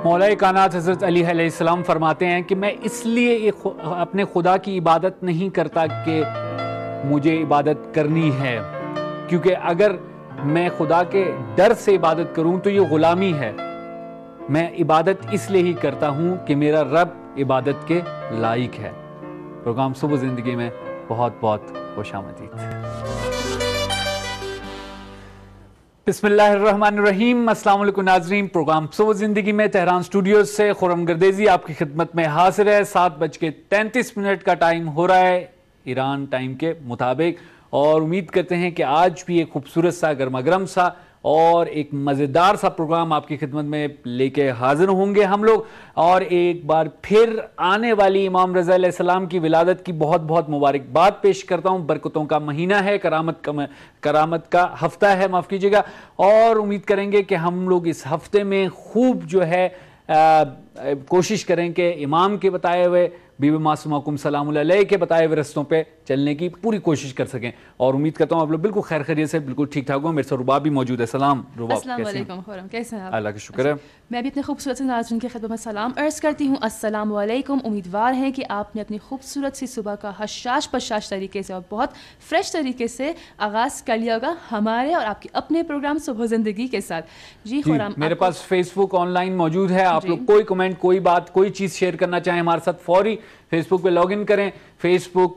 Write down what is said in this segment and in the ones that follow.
مولا کائنات حضرت علی علیہ السلام فرماتے ہیں کہ میں اس لیے اپنے خدا کی عبادت نہیں کرتا کہ مجھے عبادت کرنی ہے، کیونکہ اگر میں خدا کے ڈر سے عبادت کروں تو یہ غلامی ہے۔ میں عبادت اس لیے ہی کرتا ہوں کہ میرا رب عبادت کے لائق ہے۔ پروگرام صبح زندگی میں بہت بہت خوش آمدید۔ بسم اللہ الرحمن الرحیم۔ السلام علیکم ناظرین، پروگرام صبح زندگی میں تہران اسٹوڈیوز سے خرم گردیزی آپ کی خدمت میں حاضر ہے۔ 7:33 کا ٹائم ہو رہا ہے ایران ٹائم کے مطابق، اور امید کرتے ہیں کہ آج بھی ایک خوبصورت سا گرما گرم سا اور ایک مزیدار سا پروگرام آپ کی خدمت میں لے کے حاضر ہوں گے ہم لوگ، اور ایک بار پھر آنے والی امام رضا علیہ السلام کی ولادت کی بہت بہت مبارکباد پیش کرتا ہوں۔ برکتوں کا مہینہ ہے، کرامت کا ہفتہ ہے، معاف کیجیے گا، اور امید کریں گے کہ ہم لوگ اس ہفتے میں خوب جو ہے کوشش کریں کہ امام کے بتائے ہوئے، بی بی معصومہ کم سلام اللہ علیہ کے بتائے ہوئے رستوں پہ چلنے کی پوری کوشش کر سکیں، اور امید کرتا ہوں آپ لوگ بالکل خیر خیریت سے، بالکل ٹھیک ٹھاک ہوں۔ میرے سے رباب بھی موجود ہے۔ سلام رباب، السلام علیکم خرم، کیسے ہیں آپ؟ اللہ کا شکر ہے۔ میں بھی اپنے خوبصورت سے ناظرین کی خدمت میں سلام عرض کرتی ہوں۔ السلام علیکم۔ امیدوار ہیں کہ آپ نے اپنی خوبصورت سی صبح کا حشاش پشاش طریقے سے اور بہت فریش طریقے سے آغاز کر لیا ہوگا ہمارے اور آپ کے اپنے پروگرام صبح زندگی کے ساتھ۔ جی خرم، میرے پاس فیس بک آن لائن موجود ہے، آپ لوگ کوئی کمنٹ، کوئی بات، کوئی چیز شیئر کرنا چاہیں ہمارے ساتھ فوری فیس بک پہ لاگ ان کریں۔ Facebook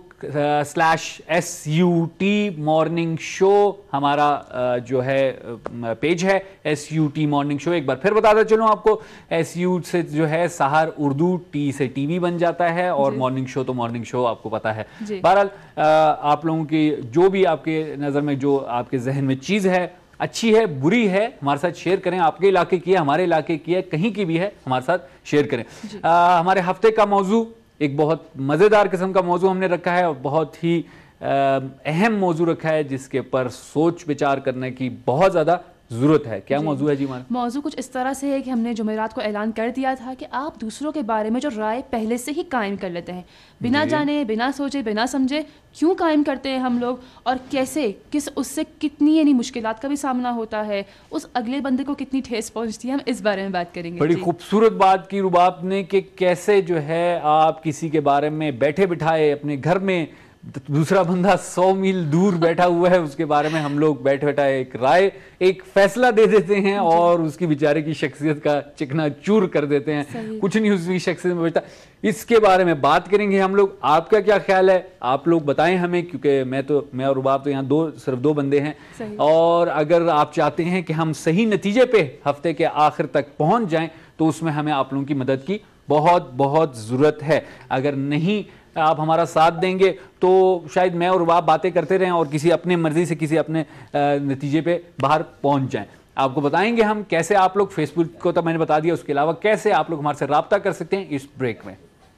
/SUT morning show ہمارا جو ہے پیج ہے، SUT مارننگ شو۔ ایک بار پھر بتاتا چلوں آپ کو، SU سے جو ہے سحر اردو، ٹی سے ٹی وی بن جاتا ہے، اور مارننگ شو تو مارننگ شو آپ کو پتا ہے۔ بہرحال آپ لوگوں کی جو بھی آپ کے نظر میں، جو آپ کے ذہن میں چیز ہے، اچھی ہے بری ہے، ہمارے ساتھ شیئر کریں۔ آپ کے علاقے کی ہے، ہمارے علاقے کی ہے، کہیں کی بھی ہے، ہمارے ساتھ شیئر کریں۔ ہمارے ہفتے کا موضوع ایک بہت مزیدار قسم کا موضوع ہم نے رکھا ہے، اور بہت ہی اہم موضوع رکھا ہے جس کے پر سوچ بچار کرنے کی بہت زیادہ ضرورت ہے۔ کیا موضوع ہے جی ہمارا؟ موضوع کچھ اس طرح سے ہے کہ ہم نے جمعرات کو اعلان کر دیا تھا کہ آپ دوسروں کے بارے میں جو رائے پہلے سے ہی قائم کر لیتے ہیں، بنا جانے، بنا سوچے، بنا سمجھے، کیوں قائم کرتے ہیں ہم لوگ، اور کیسے اس سے کتنی یعنی مشکلات کا بھی سامنا ہوتا ہے، اس اگلے بندے کو کتنی ٹھیس پہنچتی ہے، ہم اس بارے میں بات کریں گے۔ بڑی خوبصورت بات کی رباب نے کہ کیسے جو ہے آپ کسی کے بارے میں بیٹھے بٹھائے اپنے گھر میں، دوسرا بندہ 100 میل دور بیٹھا ہوا ہے، اس کے بارے میں ہم لوگ بیٹھے بیٹھائے ایک رائے، ایک فیصلہ دے دیتے ہیں، اور اس کی بیچارے کی شخصیت کا چکنا چور کر دیتے ہیں، کچھ نہیں اس کی شخصیت میں بچتا۔ اس کے بارے میں بات کریں گے ہم لوگ۔ آپ کا کیا خیال ہے؟ آپ لوگ بتائیں ہمیں، کیونکہ میں اور رباب تو یہاں صرف دو بندے ہیں، اور اگر آپ چاہتے ہیں کہ ہم صحیح نتیجے پہ ہفتے کے آخر تک پہنچ جائیں تو اس میں ہمیں آپ لوگوں کی مدد کی بہت بہت ضرورت ہے۔ اگر نہیں آپ ہمارا ساتھ دیں گے تو شاید میں اور رباب باتیں کرتے رہیں اور کسی اپنے مرضی سے کسی اپنے نتیجے پہ باہر پہنچ جائیں۔ آپ کو بتائیں گے ہم کیسے آپ لوگ، فیس بک کو تو میں نے بتا دیا، اس کے علاوہ کیسے آپ لوگ ہمارے سے رابطہ کر سکتے ہیں اس بریک میں۔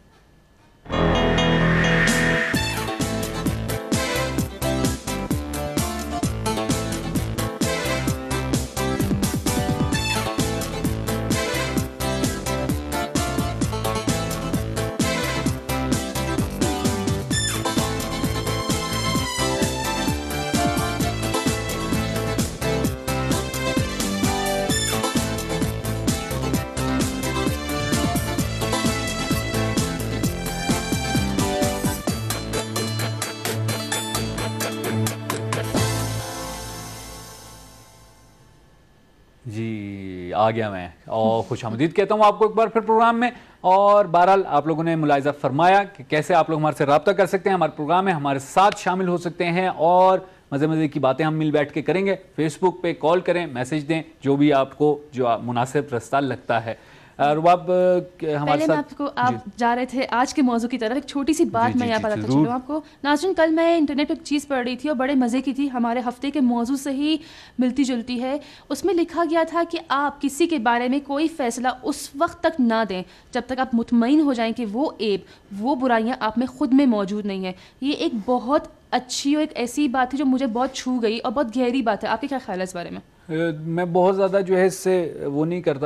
جی آ گیا میں، اور خوش آمدید کہتا ہوں آپ کو ایک بار پھر پروگرام میں۔ اور بہرحال آپ لوگوں نے ملاحظہ فرمایا کہ کیسے آپ لوگ ہمارے سے رابطہ کر سکتے ہیں، ہمارے پروگرام میں ہمارے ساتھ شامل ہو سکتے ہیں، اور مزے کی باتیں ہم مل بیٹھ کے کریں گے۔ فیس بک پہ کال کریں، میسج دیں، جو بھی آپ کو جو مناسب رستہ لگتا ہے۔ رباب ہمارے ساتھ آپ جا رہے تھے آج کے موضوع کی طرف، ایک چھوٹی سی بات میں یہاں بتاتا چلوں آپ کو ناظرین۔ کل میں انٹرنیٹ پہ ایک چیز پڑھ رہی تھی اور بڑے مزے کی تھی، ہمارے ہفتے کے موضوع سے ہی ملتی جلتی ہے۔ اس میں لکھا گیا تھا کہ آپ کسی کے بارے میں کوئی فیصلہ اس وقت تک نہ دیں جب تک آپ مطمئن ہو جائیں کہ وہ عیب، وہ برائیاں آپ میں خود میں موجود نہیں ہیں۔ یہ ایک بہت اچھی اور ایک ایسی بات ہے جو مجھے بہت چھو گئی اور بہت گہری بات ہے۔ آپ کے کیا خیال ہے اس بارے میں؟ میں بہت زیادہ جو ہے اس سے وہ نہیں کرتا،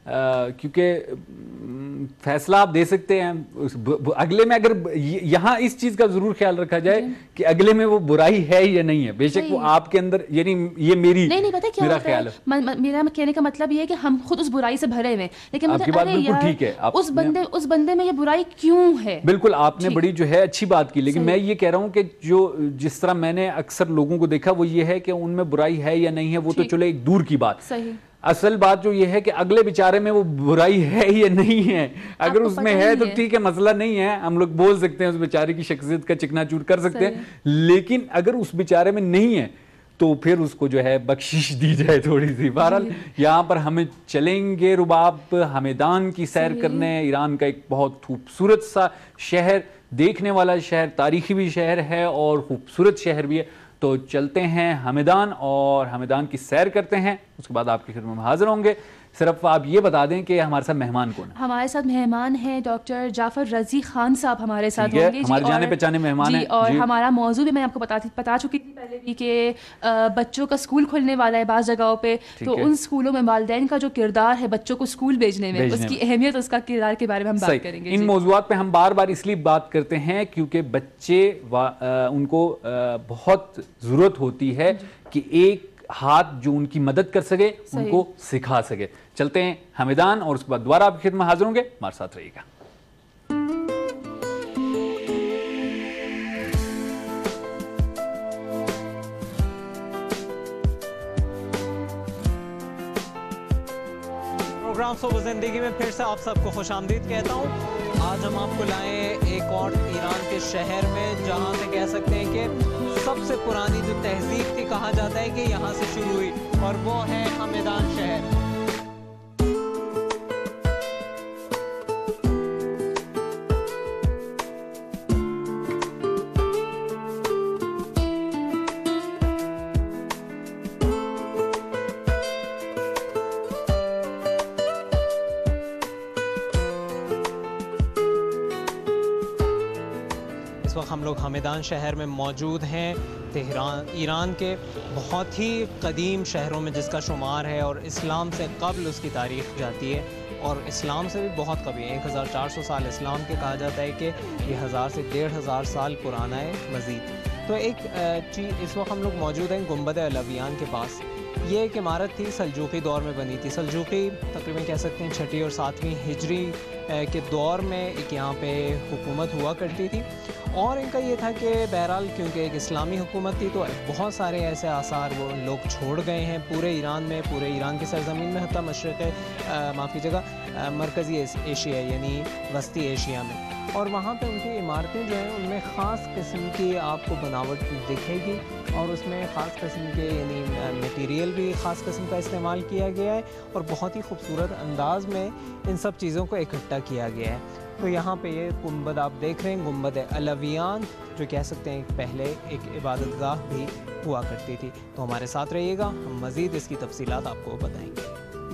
کیونکہ فیصلہ آپ دے سکتے ہیں اگلے میں، اگر یہاں اس چیز کا ضرور خیال رکھا جائے کہ اگلے میں وہ برائی ہے یا نہیں ہے، بے شک وہ آپ کے اندر، یعنی یہ میرا خیال ہے، میرا کہنے کا مطلب یہ ہے کہ ہم خود اس برائی سے بھرے ہوئے، لیکن آپ کی بات بالکل ٹھیک ہے، اس بندے میں یہ برائی کیوں ہے؟ بالکل آپ نے بڑی جو ہے اچھی بات کی، لیکن میں یہ کہہ رہا ہوں کہ جس طرح میں نے اکثر لوگوں کو دیکھا وہ یہ ہے کہ ان میں برائی ہے یا نہیں ہے، وہ تو چلے ایک دور کی بات، اصل بات جو یہ ہے کہ اگلے بیچارے میں وہ برائی ہے یا نہیں ہے، اگر اس میں ہے تو ٹھیک ہے، مسئلہ نہیں ہے، ہم لوگ بول سکتے ہیں، اس بیچارے کی شخصیت کا چکنا چور کر سکتے ہیں، لیکن اگر اس بیچارے میں نہیں ہے تو پھر اس کو جو ہے بخشش دی جائے تھوڑی سی۔ بہرحال یہاں پر ہمیں چلیں گے رباب ہمیدان کی سیر کرنے، ایران کا ایک بہت خوبصورت سا شہر، دیکھنے والا شہر، تاریخی بھی شہر ہے اور خوبصورت شہر بھی ہے، تو چلتے ہیں ہمیدان اور ہمیدان کی سیر کرتے ہیں، اس کے بعد آپ کی خدمت میں حاضر ہوں گے۔ صرف آپ یہ بتا دیں کہ ہمارے ساتھ مہمان کون ہیں؟ ہمارے ساتھ مہمان ہیں ڈاکٹر جعفر رضی خان صاحب ہمارے ساتھ ہوں گے، ہمارے جانے پہچانے مہمان ہیں، اور ہمارا موضوع بھی میں آپ کو بتا چکی تھی پہلے بھی کہ بچوں کا اسکول کھلنے والا ہے بعض جگہوں پہ، تو ان اسکولوں میں والدین کا جو کردار ہے بچوں کو اسکول بھیجنے میں، اس کی اہمیت، اس کا کردار کے بارے میں ہم بات کریں گے۔ ان موضوعات پہ ہم بار بار اس لیے بات کرتے ہیں کیونکہ بچے ان کو بہت ضرورت ہوتی ہے کہ ایک ہاتھ جو ان کی مدد کر سکے ان کو سکھا سکے۔ چلتے ہیں ہمیدان اور اس کے بعد دوبارہ آپ کی خدمت میں حاضر ہوں گے، ہمارے ساتھ رہیے گا۔ پروگرام صبح زندگی میں پھر سے آپ سب کو خوش آمدید کہتا ہوں۔ آج ہم آپ کو لائیں ایک اور ایران کے شہر میں، جہاں سے کہہ سکتے ہیں کہ سب سے پرانی جو تہذیب تھی، کہا جاتا ہے کہ یہاں سے شروع ہوئی، اور وہ ہے ہمیدان شہر۔ اس وقت ہم لوگ ہمیدان شہر میں موجود ہیں، تہران ایران کے بہت ہی قدیم شہروں میں جس کا شمار ہے، اور اسلام سے قبل اس کی تاریخ جاتی ہے، اور اسلام سے بھی بہت قبل 1400 سال اسلام کے کہا جاتا ہے کہ یہ 1000 سے 1500 سال پرانا ہے مزید۔ تو ایک چیز، اس وقت ہم لوگ موجود ہیں گنبد علویان کے پاس۔ یہ ایک عمارت تھی، سلجوقی دور میں بنی تھی۔ سلجوقی تقریباً کہہ سکتے ہیں 6 اور 7ویں ہجری کے دور میں ایک یہاں پہ حکومت ہوا کرتی تھی، اور ان کا یہ تھا کہ بہرحال کیونکہ ایک اسلامی حکومت تھی تو بہت سارے ایسے آثار وہ لوگ چھوڑ گئے ہیں پورے ایران میں، پورے ایران کی سرزمین میں، حتیٰ معافی جگہ مرکزی ایشیا یعنی وسطی ایشیا میں، اور وہاں پہ ان کی عمارتیں جو ہیں ان میں خاص قسم کی آپ کو بناوٹ دکھے گی، اور اس میں خاص قسم کے یعنی میٹیریل بھی خاص قسم کا استعمال کیا گیا ہے، اور بہت ہی خوبصورت انداز میں ان سب چیزوں کو اکٹھا کیا گیا ہے۔ تو یہاں پہ یہ گنبد آپ دیکھ رہے ہیں، گنبد علویان، جو کہہ سکتے ہیں پہلے ایک عبادت گاہ بھی ہوا کرتی تھی۔ تو ہمارے ساتھ رہیے گا، ہم مزید اس کی تفصیلات آپ کو بتائیں گے۔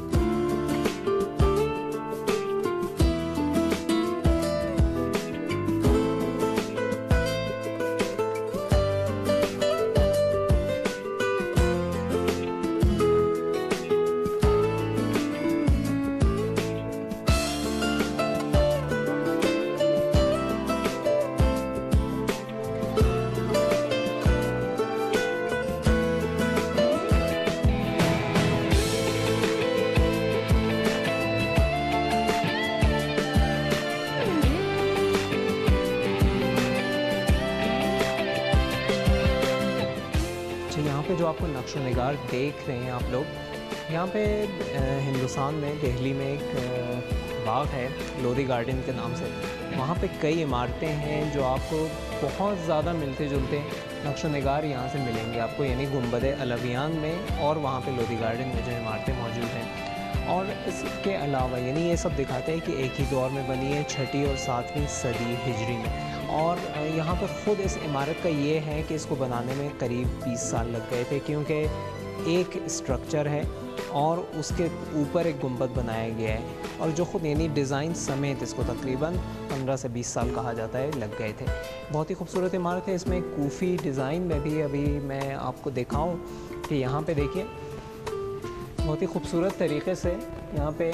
جو آپ کو نقش و نگار دیکھ رہے ہیں آپ لوگ، یہاں پہ ہندوستان میں دہلی میں ایک باغ ہے لودھی گارڈن کے نام سے، وہاں پہ کئی عمارتیں ہیں جو آپ کو بہت زیادہ ملتے جلتے نقش و نگار یہاں سے ملیں گے آپ کو، یعنی گنبد علویان میں اور وہاں پہ لودھی گارڈن میں جو عمارتیں موجود ہیں۔ اور اس کے علاوہ یعنی یہ سب دکھاتے ہیں کہ ایک ہی دور میں بنی ہے، 6 اور 7ویں صدی ہجری میں، اور یہاں پہ خود اس عمارت کا یہ ہے کہ اس کو بنانے میں قریب 20 سال لگ گئے تھے، کیونکہ ایک اسٹرکچر ہے اور اس کے اوپر ایک گنبد بنایا گیا ہے، اور جو خود یعنی ڈیزائن سمیت اس کو تقریباً 15 سے 20 سال کہا جاتا ہے لگ گئے تھے۔ بہت ہی خوبصورت عمارت ہے، اس میں کوفی ڈیزائن میں بھی ابھی میں آپ کو دکھاؤں کہ یہاں پہ دیکھیے بہت ہی خوبصورت طریقے سے یہاں پہ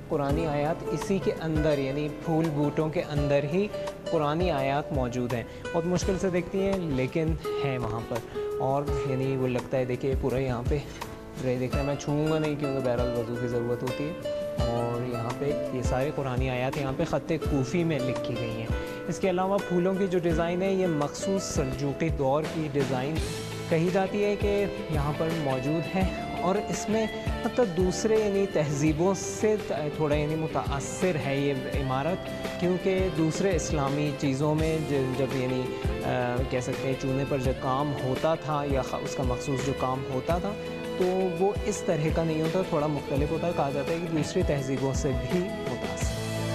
قرآنی آیات اسی کے اندر یعنی پھول بوٹوں کے اندر ہی قرآنی آیات موجود ہیں. بہت مشکل سے دیکھتی ہیں لیکن ہیں وہاں پر, اور یعنی وہ لگتا ہے دیکھیے پورا یہاں پہ دیکھنا میں چھوؤں گا نہیں کیونکہ بہرحال وضو کی ضرورت ہوتی ہے. اور یہاں پہ یہ سارے قرآنی آیات یہاں پہ خط کوفی میں لکھی گئی ہیں. اس کے علاوہ پھولوں کی جو ڈیزائن ہے یہ مخصوص سلجوقی دور کی ڈیزائن کہی جاتی ہے کہ یہاں پر موجود ہے, اور اس میں مطلب دوسرے یعنی تہذیبوں سے تھوڑا یعنی متاثر ہے یہ عمارت, کیونکہ دوسرے اسلامی چیزوں میں جب یعنی کہہ سکتے ہیں چونے پر جب کام ہوتا تھا یا اس کا مخصوص جو کام ہوتا تھا تو وہ اس طرح کا نہیں ہوتا, تھوڑا مختلف ہوتا ہے. کہا جاتا ہے کہ دوسری تہذیبوں سے بھی متاثر.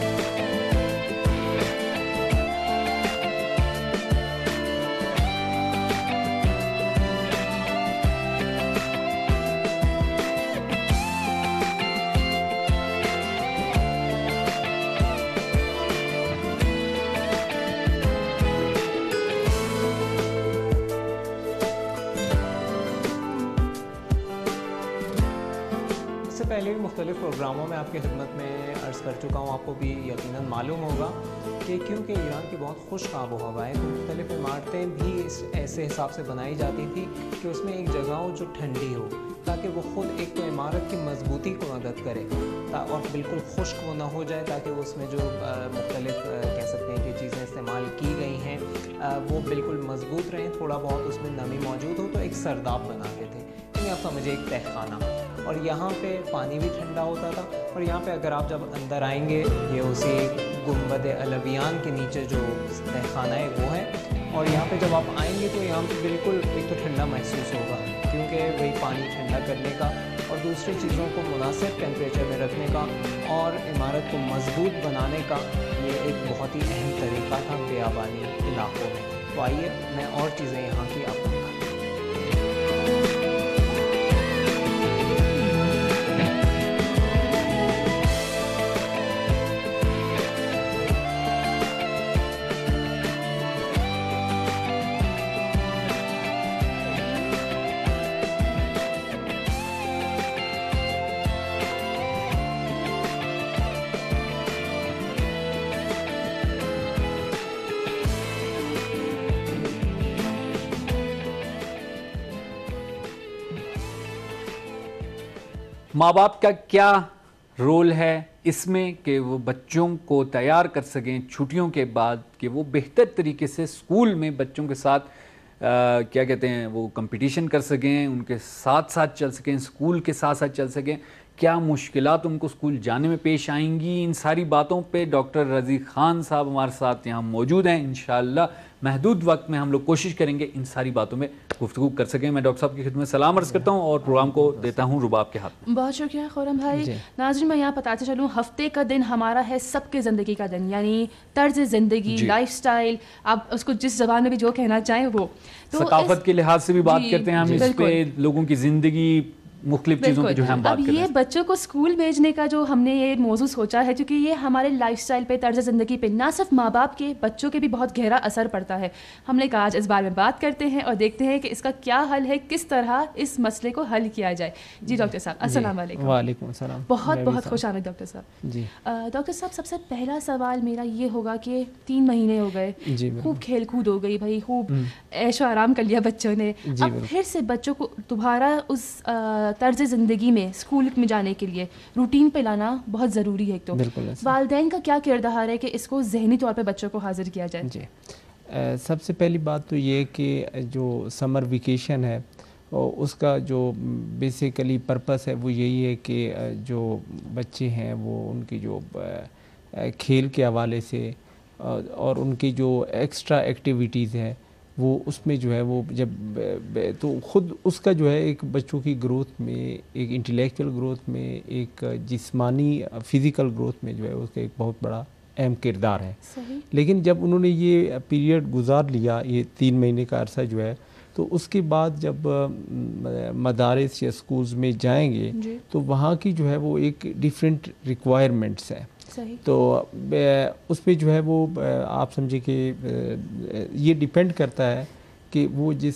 پہلے بھی مختلف پروگراموں میں آپ کی خدمت میں عرض کر چکا ہوں, آپ کو بھی یقیناً معلوم ہوگا کہ کیونکہ ایران کی بہت خشک آب و ہوا ہے تو مختلف عمارتیں بھی اس ایسے حساب سے بنائی جاتی تھی کہ اس میں ایک جگہ ہو جو ٹھنڈی ہو, تاکہ وہ خود ایک تو عمارت کی مضبوطی کو مدد کرے اور بالکل خشک وہ نہ ہو جائے, تاکہ اس میں جو مختلف کہہ سکتے ہیں کہ چیزیں استعمال کی گئی ہیں وہ بالکل مضبوط رہیں, تھوڑا بہت اس میں نمی موجود ہو. تو ایک سرداب بناتے تھے, یعنی آپ سمجھے ایک تہہ خانہ, اور یہاں پہ پانی بھی ٹھنڈا ہوتا تھا. اور یہاں پہ اگر آپ جب اندر آئیں گے یہ اسی گنبد علویان کے نیچے جو تہہ خانہ ہے وہ ہے, اور یہاں پہ جب آپ آئیں گے تو یہاں پہ بالکل ایک تو ٹھنڈا محسوس ہوگا کیونکہ وہی پانی ٹھنڈا کرنے کا اور دوسری چیزوں کو مناسب ٹیمپریچر میں رکھنے کا اور عمارت کو مضبوط بنانے کا یہ ایک بہت ہی اہم طریقہ تھا بیابانی علاقوں میں. تو آئیے میں اور چیزیں یہاں کی آپ کو دکھاتا ہوں. ماں باپ کا کیا رول ہے اس میں کہ وہ بچوں کو تیار کر سکیں چھٹیوں کے بعد کہ وہ بہتر طریقے سے اسکول میں بچوں کے ساتھ کیا کہتے ہیں وہ کمپٹیشن کر سکیں, ان کے ساتھ ساتھ چل سکیں, اسکول کے ساتھ ساتھ چل سکیں. کیا مشکلات ان کو اسکول جانے میں پیش آئیں گی, ان ساری باتوں پہ ڈاکٹر رضی خان صاحب ہمارے ساتھ یہاں موجود ہیں. انشاءاللہ محدود وقت میں ہم لوگ کوشش کریں گے ان ساری باتوں میں گفتگو کر سکیں. میں ڈاکٹر صاحب کی خدمت سلام عرض کرتا ہوں اور پروگرام کو دیتا ہوں رباب کے ہاتھ میں. بہت شکریہ خورم بھائی. ناظرین میں یہاں بتاتے چلوں ہفتے کا دن ہمارا ہے سب کے زندگی کا دن, یعنی طرز زندگی, لائف سٹائل, آپ اس کو جس زبان میں بھی جو کہنا چاہیں وہ. ثقافت کے لحاظ سے بھی بات کرتے ہیں ہم اس پہ, لوگوں کی زندگی مختلف چیزوں پہ جو ہم بات کرتے ہیں. اب یہ بچوں کو اسکول بھیجنے کا جو ہم نے یہ موضوع سوچا ہے کیونکہ یہ ہمارے لائف سٹائل پہ, طرز زندگی پہ نہ صرف ماں باپ کے بچوں کے بھی بہت گہرا اثر پڑتا ہے. ہم نے کہا آج اس بارے میں بات کرتے ہیں اور دیکھتے ہیں کہ اس کا کیا حل ہے, کس طرح اس مسئلے کو حل کیا جائے. جی ڈاکٹر صاحب السلام علیکم. وعلیکم السلام. بہت بہت خوش آمد ڈاکٹر صاحب. جی ڈاکٹر صاحب سب سے پہلا سوال میرا یہ ہوگا کہ 3 مہینے ہو گئے, خوب کھیل کود ہو گئی بھائی, خوب عیش و آرام کر لیا بچوں نے, اب پھر سے بچوں کو دوبارہ اس طرز زندگی میں اسکول میں جانے کے لیے روٹین پہ لانا بہت ضروری ہے. تو والدین کا کیا کردار ہے کہ اس کو ذہنی طور پہ بچوں کو حاضر کیا جائے؟ جی سب سے پہلی بات تو یہ کہ جو سمر ویکیشن ہے اس کا جو بیسیکلی پرپس ہے وہ یہی ہے کہ جو بچے ہیں وہ ان کی جو کھیل کے حوالے سے اور ان کی جو ایکسٹرا ایکٹیویٹیز ہیں وہ اس میں جو ہے وہ جب تو خود اس کا جو ہے ایک بچوں کی گروتھ میں, ایک انٹلیکچوئل گروتھ میں, ایک جسمانی فزیکل گروتھ میں جو ہے اس کا ایک بہت بڑا اہم کردار ہے. لیکن جب انہوں نے یہ پیریڈ گزار لیا, یہ 3 مہینے کا عرصہ جو ہے, تو اس کے بعد جب مدارس یا اسکولز میں جائیں گے تو وہاں کی جو ہے وہ ایک ڈیفرنٹ ریکوائرمنٹس ہیں. تو اس پہ جو ہے وہ آپ سمجھے کہ یہ ڈیپینڈ کرتا ہے کہ وہ جس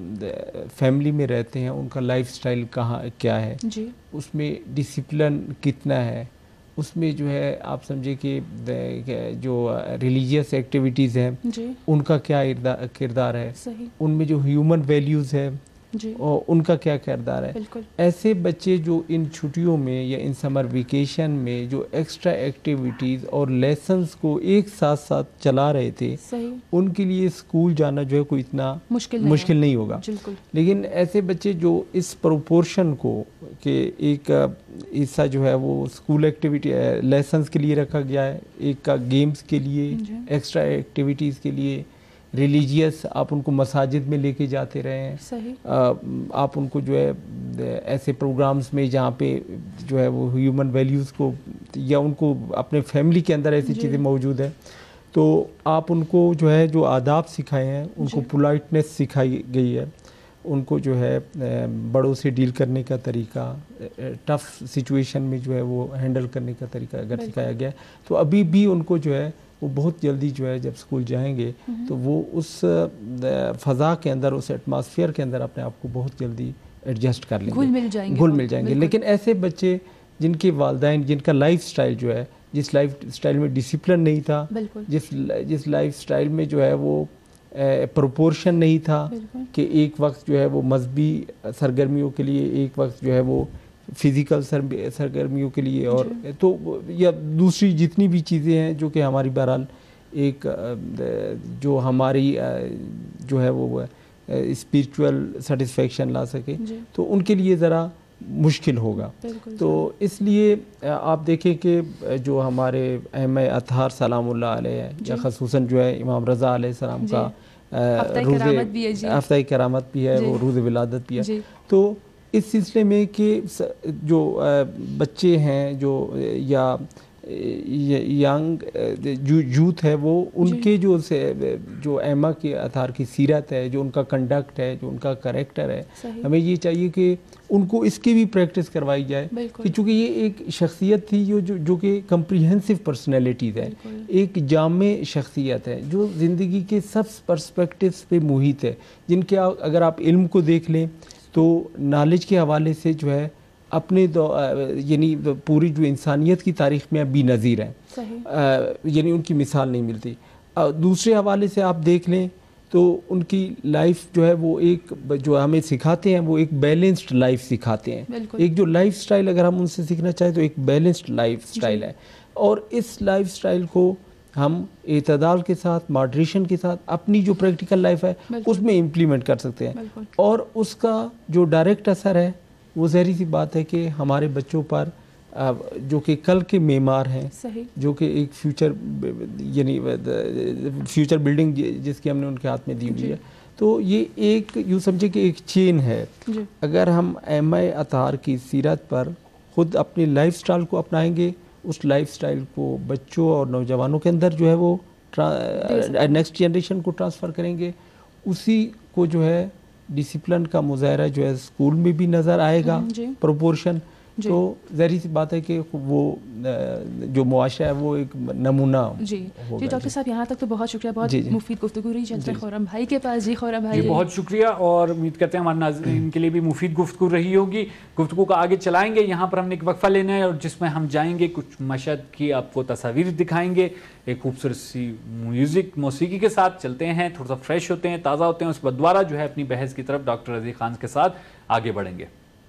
فیملی میں رہتے ہیں ان کا لائف سٹائل کیا ہے, اس میں ڈسپلن کتنا ہے, اس میں جو ہے آپ سمجھے کہ جو ریلیجیس ایکٹیویٹیز ہیں ان کا کیا کردار ہے, ان میں جو ہیومن ویلیوز ہے اور ان کا کیا کردار ہے. ایسے بچے جو ان چھٹیوں میں یا ان سمر ویکیشن میں جو ایکسٹرا ایکٹیویٹیز اور لیسنز کو ایک ساتھ ساتھ چلا رہے تھے, ان کے لیے اسکول جانا جو ہے کوئی اتنا مشکل نہیں ہوگا. لیکن ایسے بچے جو اس پروپورشن کو کہ ایک حصہ جو ہے وہ اسکول ایکٹیویٹی لیسنز کے لیے رکھا گیا ہے, ایک کا گیمز کے لیے, ایکسٹرا ایکٹیویٹیز کے لیے, ریلیجیس آپ ان کو مساجد میں لے کے جاتے رہے ہیں, آپ ان کو جو ہے ایسے پروگرامز میں جہاں پہ جو ہے وہ ہیومن ویلیوز کو یا ان کو اپنے فیملی کے اندر ایسی چیزیں موجود ہیں تو آپ ان کو جو ہے جو آداب سکھائے ہیں, ان کو پولائٹنس سکھائی گئی ہے, ان کو جو ہے بڑوں سے ڈیل کرنے کا طریقہ, ٹف سچویشن میں جو ہے وہ ہینڈل کرنے کا طریقہ اگر سکھایا گیا ہے تو ابھی بھی ان کو جو ہے وہ بہت جلدی جو ہے جب اسکول جائیں گے تو وہ اس فضا کے اندر, اس ایٹماسفیئر کے اندر اپنے آپ کو بہت جلدی ایڈجسٹ کر لیں گے, گھل مل جائیں گے. لیکن ایسے بچے جن کے والدین, جن کا لائف سٹائل جو ہے, جس لائف سٹائل میں ڈسپلن نہیں تھا, جس لائف سٹائل میں جو ہے وہ پروپورشن نہیں تھا کہ ایک وقت جو ہے وہ مذہبی سرگرمیوں کے لیے, ایک وقت جو ہے وہ فزیکل سرگرمیوں کے لیے, اور تو یا دوسری جتنی بھی چیزیں ہیں جو کہ ہماری بہرحال ایک جو ہماری جو ہے وہ اسپریچول سیٹسفیکشن لا سکے تو ان کے لیے ذرا مشکل ہوگا. تو اس لیے آپ دیکھیں کہ جو ہمارے ائمہ اطہار سلام اللہ علیہ ہے, یا خصوصاً جو ہے امام رضا علیہ السلام کا روز ہفتہ کرامت بھی ہے, وہ روز ولادت بھی ہے. تو اس سلسلے میں کہ جو بچے ہیں جو یا ینگ یوتھ ہے وہ ان کے جو ائمہ کے اطہار کی سیرت ہے, جو ان کا کنڈکٹ ہے, جو ان کا کریکٹر ہے, ہمیں یہ چاہیے کہ ان کو اس کی بھی پریکٹس کروائی جائے کہ چونکہ یہ ایک شخصیت تھی جو کہ کمپریہنسو پرسنالٹیز ہے, ایک جامع شخصیت ہے جو زندگی کے سب پرسپیکٹیوز پہ محیط ہے, جن کے اگر آپ علم کو دیکھ لیں تو نالج کے حوالے سے جو ہے اپنے یعنی پوری جو انسانیت کی تاریخ میں ابھی نظیر ہیں, یعنی ان کی مثال نہیں ملتی. دوسرے حوالے سے آپ دیکھ لیں تو ان کی لائف جو ہے وہ ایک جو ہمیں سکھاتے ہیں وہ ایک بیلنسڈ لائف سکھاتے ہیں. ایک جو لائف سٹائل اگر ہم ان سے سیکھنا چاہیں تو ایک بیلنسڈ لائف سٹائل ہے, اور اس لائف سٹائل کو ہم اعتدال کے ساتھ, ماڈریشن کے ساتھ اپنی جو پریکٹیکل لائف ہے اس میں امپلیمنٹ کر سکتے ہیں. اور اس کا جو ڈائریکٹ اثر ہے وہ ظاہری سی بات ہے کہ ہمارے بچوں پر جو کہ کل کے معمار ہیں, جو کہ ایک فیوچر یعنی فیوچر بلڈنگ جس کی ہم نے ان کے ہاتھ میں دی ہوئی ہے, تو یہ ایک یوں سمجھے کہ ایک چین ہے. اگر ہم ائمہ اطہار کی سیرت پر خود اپنی لائف سٹائل کو اپنائیں گے, اس لائف سٹائل کو بچوں اور نوجوانوں کے اندر جو ہے وہ نیکسٹ جنریشن کو ٹرانسفر کریں گے, اسی کو جو ہے ڈسپلن کا مظاہرہ جو ہے اسکول میں بھی نظر آئے گا پروپورشن. تو ظاہری سی بات ہے کہ وہ جو معاشرہ ہے وہ ایک نمونہ ہوگا. ڈاکٹر صاحب یہاں تک تو بہت شکریہ, بہت مفید گفتگو رہی. چلتے ہیں خورم بھائی کے پاس. خورم بھائی بہت شکریہ, اور امید کرتے ہیں ہمارے ناظرین کے لیے بھی مفید گفتگو رہی ہوگی. گفتگو کو آگے چلائیں گے, یہاں پر ہم نے ایک وقفہ لینا ہے اور جس میں ہم جائیں گے کچھ مشہد کی آپ کو تصاویر دکھائیں گے ایک خوبصورت سی موسیقی کے ساتھ. چلتے ہیں, تھوڑا سا فریش ہوتے ہیں, تازہ ہوتے ہیں, اس کے بعد دوبارہ جو ہے اپنی بحث کی طرف ڈاکٹر رضی خان کے ساتھ آگے بڑھیں گے.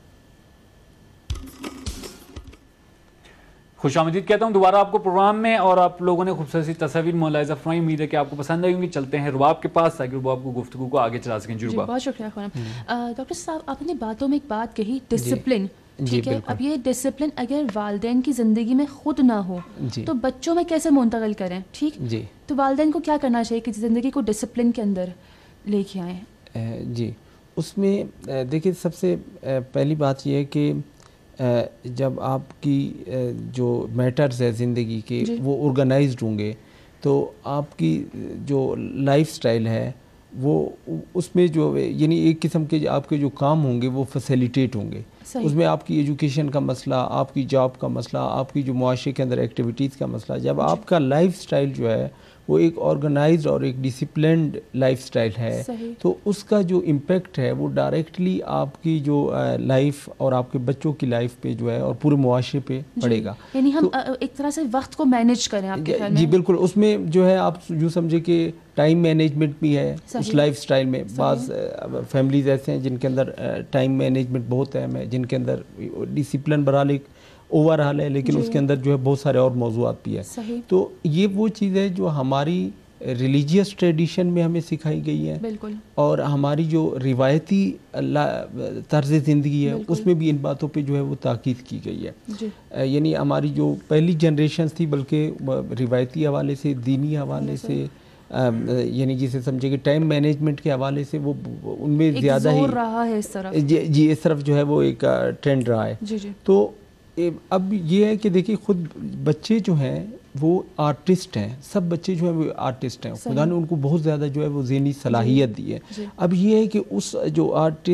خوش آمدید کہتا ہوں دوبارہ آپ کو پروگرام میں, اور آپ لوگوں نے خوبصورت سی تصاویر ملاحظہ فرمائی, امید ہے کہ آپ کو پسند آئی ہوں گی. چلتے ہیں رباب کے پاس تاکہ رباب کو گفتگو کو آگے چلا سکیں. رباب. بہت شکریہ خورم. ڈاکٹر صاحب آپ نے باتوں میں ایک بات کہی, ڈسپلن, ٹھیک ہے. اب یہ ڈسپلن اگر والدین کی زندگی میں خود نہ ہو تو بچوں میں کیسے منتقل کریں, ٹھیک؟ تو والدین کو کیا کرنا چاہیے کہ زندگی کو ڈسپلن کے اندر لے کے آئیں؟ جی, اس میں دیکھیں سب سے پہلی بات یہ ہے کہ جب آپ کی جو میٹرز ہے زندگی کے وہ آرگنائزڈ ہوں گے تو آپ کی جو لائف سٹائل ہے وہ اس میں جو یعنی ایک قسم کے آپ کے جو کام ہوں گے وہ فیسیلیٹیٹ ہوں گے. اس میں آپ کی ایجوکیشن کا مسئلہ, آپ کی جاب کا مسئلہ, آپ کی جو معاشرے کے اندر ایکٹیویٹیز کا مسئلہ, جب آپ کا لائف سٹائل جو ہے وہ ایک آرگنائزڈ اور ایک ڈسپلنڈ لائف سٹائل ہے, تو اس کا جو امپیکٹ ہے وہ ڈائریکٹلی آپ کی جو لائف اور آپ کے بچوں کی لائف پہ جو ہے اور پورے معاشرے پہ پڑے گا. یعنی ہم ایک طرح سے وقت کو مینیج کریں آپ کے خیال میں. جی بالکل, اس میں جو ہے آپ یوں سمجھے کہ ٹائم مینجمنٹ بھی ہے اس لائف سٹائل میں. بعض فیملیز ایسے ہیں جن کے اندر ٹائم مینجمنٹ بہت اہم ہے, جن کے اندر ڈسپلن برحال ایک اوور حال ہے, لیکن اس کے اندر جو ہے بہت سارے اور موضوعات بھی ہیں. تو یہ وہ چیز ہے جو ہماری ریلیجیس ٹریڈیشن میں ہمیں سکھائی گئی ہے, اور ہماری جو روایتی طرز زندگی ہے اس میں بھی ان باتوں پہ جو ہے وہ تاکید کی گئی ہے. یعنی ہماری جو پہلی جنریشنز تھی بلکہ روایتی حوالے سے, دینی حوالے سے, یعنی جسے سمجھے کہ ٹائم مینجمنٹ کے حوالے سے وہ ان میں زیادہ ہی رہا ہے اس طرف. جی اس طرف جو ہے وہ ایک ٹرینڈ رہا ہے. تو اب یہ ہے کہ دیکھیے خود بچے جو ہیں وہ آرٹسٹ ہیں, سب بچے جو ہیں وہ آرٹسٹ ہیں, خدا نے ان کو بہت زیادہ جو ہے وہ ذہنی صلاحیت دی ہے. اب یہ ہے کہ اس جو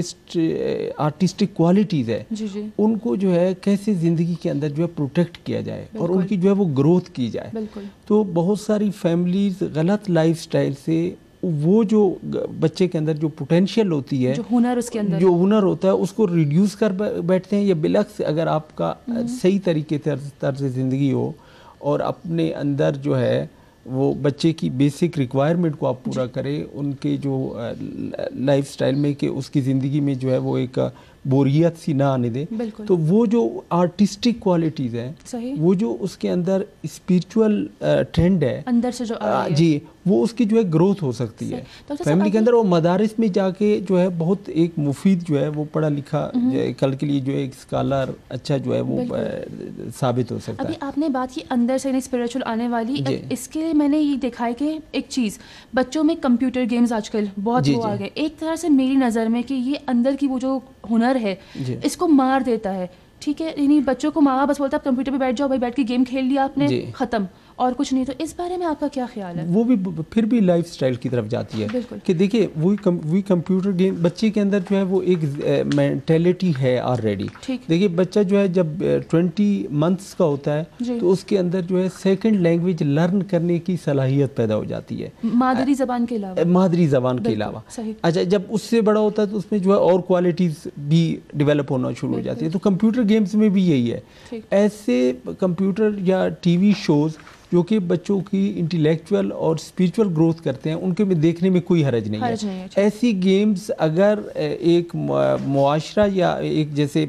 آرٹسٹک کوالٹیز ہے ان کو جو ہے کیسے زندگی کے اندر جو ہے پروٹیکٹ کیا جائے اور ان کی جو ہے وہ گروتھ کی جائے. تو بہت ساری فیملیز غلط لائف سٹائل سے وہ جو بچے کے اندر جو پوٹینشیل ہوتی ہے, جو ہنر اس کے اندر جو ہنر ہوتا ہے, اس کو ریڈیوس کر بیٹھتے ہیں. یا بالعکس اگر آپ کا صحیح طریقے طرز زندگی ہو اور اپنے اندر جو ہے وہ بچے کی بیسک ریکوائرمنٹ کو آپ پورا کریں, ان کے جو لائف سٹائل میں کہ اس کی زندگی میں جو ہے وہ ایک بوریت سی نہ آنے دے, تو وہ جو آرٹسٹک کوالٹیز ہیں وہ جو اس کے اندر اسپریچول ٹرینڈ ہے اندر سے جو جی وہ اس کی جو ہے گروتھ ہو سکتی ہے فیملی کے اندر. اور مدارس میں جا کے جو ہے بہت ایک مفید جو ہے وہ پڑھا لکھا کل کے لیے جو ہے ایک اسکالر اچھا جو ہے وہ ثابت ہو سکتا ہے. ابھی آپ نے بات کی اندر سے اسپریچول آنے والی, اس کے میں نے یہ دیکھا ہے کہ ایک چیز بچوں میں کمپیوٹر گیمز آج کل بہت وہ آ گئے. ایک طرح سے میری نظر میں کہ یہ اندر کی وہ جو ہنر ہے اس کو مار دیتا ہے. ٹھیک ہے, یعنی بچوں کو ماں بس بولتا ہے کمپیوٹر پہ بیٹھ جاؤ بھائی, بیٹھ کے گیم کھیل لیا آپ نے, ختم, اور کچھ نہیں. تو اس بارے میں آپ کا کیا خیال ہے؟ وہ بھی پھر بھی لائف سٹائل کی طرف جاتی ہے کہ دیکھیے وہی کمپیوٹر گیم بچے کے اندر جو ہے وہ ایک مینٹیلٹی ہے آلریڈی. دیکھیے بچہ جو ہے جب 20 months کا ہوتا ہے تو اس کے اندر جو ہے سیکنڈ لینگویج لرن کرنے کی صلاحیت پیدا ہو جاتی ہے, مادری زبان کے علاوہ. مادری زبان کے علاوہ. اچھا جب اس سے بڑا ہوتا ہے تو اس میں جو ہے اور کوالٹیز بھی ڈیولپ ہونا شروع ہو جاتی ہے. تو کمپیوٹر گیمز میں بھی یہی ہے. ایسے کمپیوٹر یا ٹی وی شوز جو کہ بچوں کی انٹلیکچوئل اور اسپریچول گروتھ کرتے ہیں ان کے میں دیکھنے میں کوئی حرج نہیں ہے. ایسی گیمز اگر ایک معاشرہ یا ایک جیسے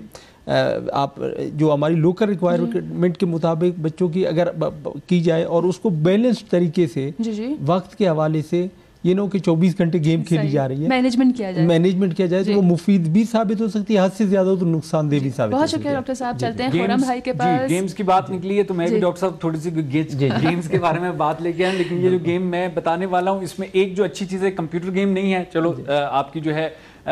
آپ جو ہماری لوکل ریکوائرمنٹ کے مطابق بچوں کی اگر کی جائے اور اس کو بیلنسڈ طریقے سے وقت کے حوالے سے یہ نو کہ 24 گھنٹے گیم کھیلی جا رہی ہے, مینجمنٹ کیا جائے تو وہ مفید بھی ثابت ہو سکتی ہے, حد سے زیادہ تو نقصان دہ بھی ثابت ہو سکتی ہے. بہت شکریہ ڈاکٹر صاحب. چلتے ہیں خورم بھائی کے پاس. گیمز کی بات نکلی ہے تو میں بھی ڈاکٹر صاحب تھوڑی سی گیمز کے بارے میں بات لے کے آئے, لیکن یہ جو گیم میں بتانے والا ہوں اس میں ایک جو اچھی چیز ہے کمپیوٹر گیم نہیں ہے. چلو آپ کی جو ہے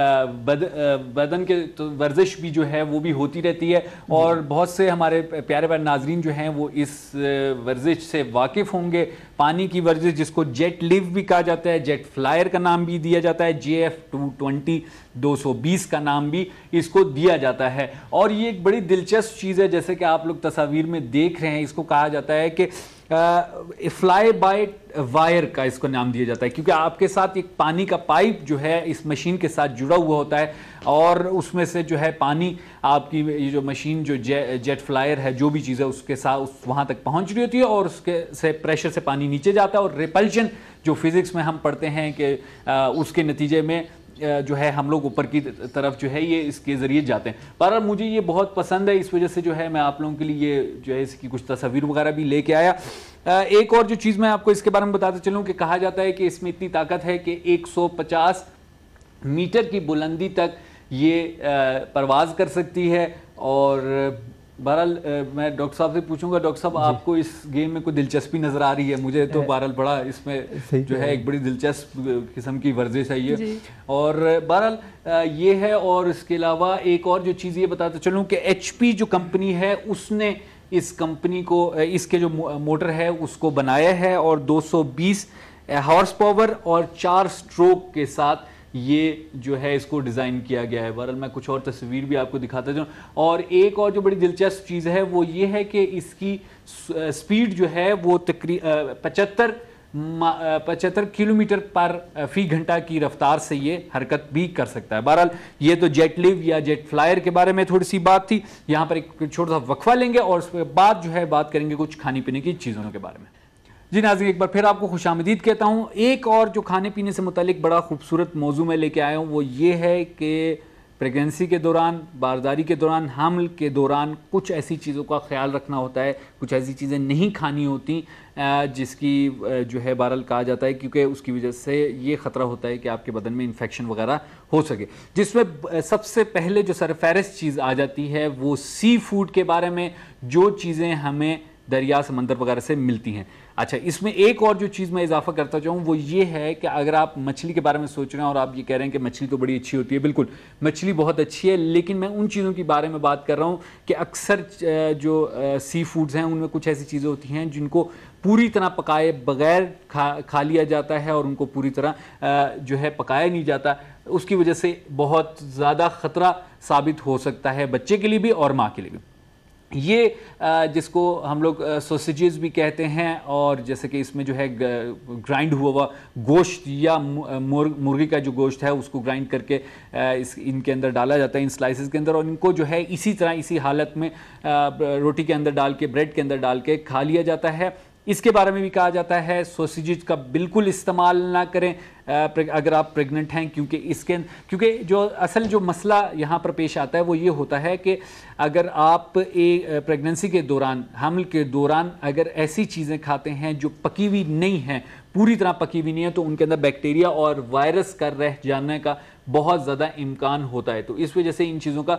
بدن کے ورزش بھی جو ہے وہ بھی ہوتی رہتی ہے, اور بہت سے ہمارے پیارے پیارے ناظرین جو ہیں وہ اس ورزش سے واقف ہوں گے. پانی کی ورزش جس کو جیٹ لیو بھی کہا جاتا ہے, جیٹ فلائر کا نام بھی دیا جاتا ہے, JF 220 کا نام بھی اس کو دیا جاتا ہے. اور یہ ایک بڑی دلچسپ چیز ہے, جیسے کہ آپ لوگ تصاویر میں دیکھ رہے ہیں, اس کو کہا جاتا ہے کہ فلائی بائی وائر کا اس کو نام دیا جاتا ہے, کیونکہ آپ کے ساتھ ایک پانی کا پائپ جو ہے اس مشین کے ساتھ جڑا ہوا ہوتا ہے, اور اس میں سے جو ہے پانی آپ کی یہ جو مشین جو جیٹ فلائر ہے جو بھی چیز ہے اس کے ساتھ وہاں تک پہنچ رہی ہوتی ہے, اور اس کے سے پریشر سے پانی نیچے جاتا ہے, اور ریپلشن جو فزکس میں ہم پڑھتے ہیں کہ اس کے نتیجے میں جو ہے ہم لوگ اوپر کی طرف جو ہے یہ اس کے ذریعے جاتے ہیں. پر مجھے یہ بہت پسند ہے, اس وجہ سے جو ہے میں آپ لوگوں کے لیے جو ہے اس کی کچھ تصاویر وغیرہ بھی لے کے آیا. ایک اور جو چیز میں آپ کو اس کے بارے میں بتاتے چلوں کہ کہا جاتا ہے کہ اس میں اتنی طاقت ہے کہ 150 میٹر کی بلندی تک یہ پرواز کر سکتی ہے. اور بہرحال میں ڈاکٹر صاحب سے پوچھوں گا, ڈاکٹر صاحب آپ کو اس گیم میں کوئی دلچسپی نظر آ رہی ہے؟ مجھے تو بہرحال بڑا اس میں جو ہے ایک بڑی دلچسپ قسم کی ورزش ہے یہ, اور بہرحال یہ ہے. اور اس کے علاوہ ایک اور جو چیز یہ بتاتا چلوں کہ HP جو کمپنی ہے اس نے اس کمپنی کو اس کے جو موٹر ہے اس کو بنایا ہے, اور 220 ہارس پاور اور 4 سٹروک کے ساتھ یہ جو ہے اس کو ڈیزائن کیا گیا ہے. بہرحال میں کچھ اور تصویر بھی آپ کو دکھاتا جاؤں. اور ایک اور جو بڑی دلچسپ چیز ہے وہ یہ ہے کہ اس کی سپیڈ جو ہے وہ 75 کلومیٹر پر فی گھنٹہ کی رفتار سے یہ حرکت بھی کر سکتا ہے. بہرحال یہ تو جیٹ لیو یا جیٹ فلائر کے بارے میں تھوڑی سی بات تھی. یہاں پر ایک چھوٹا سا وقفہ لیں گے اور اس کے بعد جو ہے بات کریں گے کچھ کھانے پینے کی چیزوں کے بارے میں. جی ناظرین، ایک بار پھر آپ کو خوش آمدید کہتا ہوں. ایک اور جو کھانے پینے سے متعلق بڑا خوبصورت موضوع میں لے کے آیا ہوں وہ یہ ہے کہ پریگننسی کے دوران، بارداری کے دوران، حمل کے دوران کچھ ایسی چیزوں کا خیال رکھنا ہوتا ہے، کچھ ایسی چیزیں نہیں کھانی ہوتی جس کی جو ہے بہرحال کہا جاتا ہے کیونکہ اس کی وجہ سے یہ خطرہ ہوتا ہے کہ آپ کے بدن میں انفیکشن وغیرہ ہو سکے. جس میں سب سے پہلے جو سرفہرست چیز آ جاتی ہے وہ سی فوڈ کے بارے میں، جو چیزیں ہمیں دریا سمندر وغیرہ سے ملتی ہیں. اچھا، اس میں ایک اور جو چیز میں اضافہ کرتا چاہوں وہ یہ ہے کہ اگر آپ مچھلی کے بارے میں سوچ رہے ہیں اور آپ یہ کہہ رہے ہیں کہ مچھلی تو بڑی اچھی ہوتی ہے، بالکل مچھلی بہت اچھی ہے، لیکن میں ان چیزوں کے بارے میں بات کر رہا ہوں کہ اکثر جو سی فوڈز ہیں ان میں کچھ ایسی چیزیں ہوتی ہیں جن کو پوری طرح پکائے بغیر کھا لیا جاتا ہے اور ان کو پوری طرح جو ہے پکایا نہیں جاتا. اس کی وجہ سے بہت زیادہ خطرہ ثابت ہو سکتا ہے بچے کے لیے بھی اور ماں کے لیے بھی. یہ جس کو ہم لوگ سوسیجز بھی کہتے ہیں، اور جیسے کہ اس میں جو ہے گرائنڈ ہوا گوشت یا مرغی کا جو گوشت ہے اس کو گرائنڈ کر کے ان کے اندر ڈالا جاتا ہے، ان سلائسز کے اندر، اور ان کو جو ہے اسی طرح اسی حالت میں روٹی کے اندر ڈال کے، بریڈ کے اندر ڈال کے کھا لیا جاتا ہے. اس کے بارے میں بھی کہا جاتا ہے سوسیجز کا بالکل استعمال نہ کریں اگر آپ پریگننٹ ہیں، کیونکہ جو اصل جو مسئلہ یہاں پر پیش آتا ہے وہ یہ ہوتا ہے کہ اگر آپ پریگننسی کے دوران، حمل کے دوران اگر ایسی چیزیں کھاتے ہیں جو پکی ہوئی نہیں ہیں، پوری طرح پکی ہوئی نہیں ہے، تو ان کے اندر بیکٹیریا اور وائرس کا رہ جانے کا بہت زیادہ امکان ہوتا ہے. تو اس وجہ سے ان چیزوں کا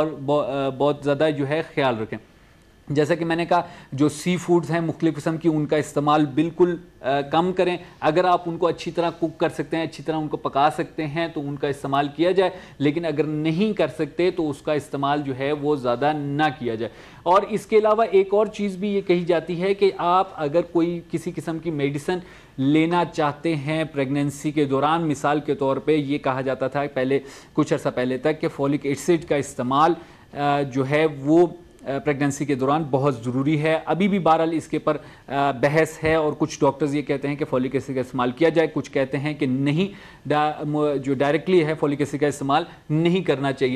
بہت زیادہ جو ہے خیال رکھیں. جیسا کہ میں نے کہا جو سی فوڈز ہیں مختلف قسم کی، ان کا استعمال بالکل کم کریں. اگر آپ ان کو اچھی طرح کوک کر سکتے ہیں، اچھی طرح ان کو پکا سکتے ہیں تو ان کا استعمال کیا جائے، لیکن اگر نہیں کر سکتے تو اس کا استعمال جو ہے وہ زیادہ نہ کیا جائے. اور اس کے علاوہ ایک اور چیز بھی یہ کہی جاتی ہے کہ آپ اگر کوئی کسی قسم کی میڈیسن لینا چاہتے ہیں پریگننسی کے دوران، مثال کے طور پہ یہ کہا جاتا تھا پہلے کچھ عرصہ پہلے تک کہ فولک ایسڈ کا استعمال جو ہے وہ پریگننسی کے دوران بہت ضروری ہے. ابھی بھی بہرحال اس کے پر بحث ہے اور کچھ ڈاکٹرز یہ کہتے ہیں کہ فولک ایسڈ کا استعمال کیا جائے، کچھ کہتے ہیں کہ نہیں، جو ڈائریکٹلی ہے فولک ایسڈ کا استعمال نہیں کرنا چاہیے.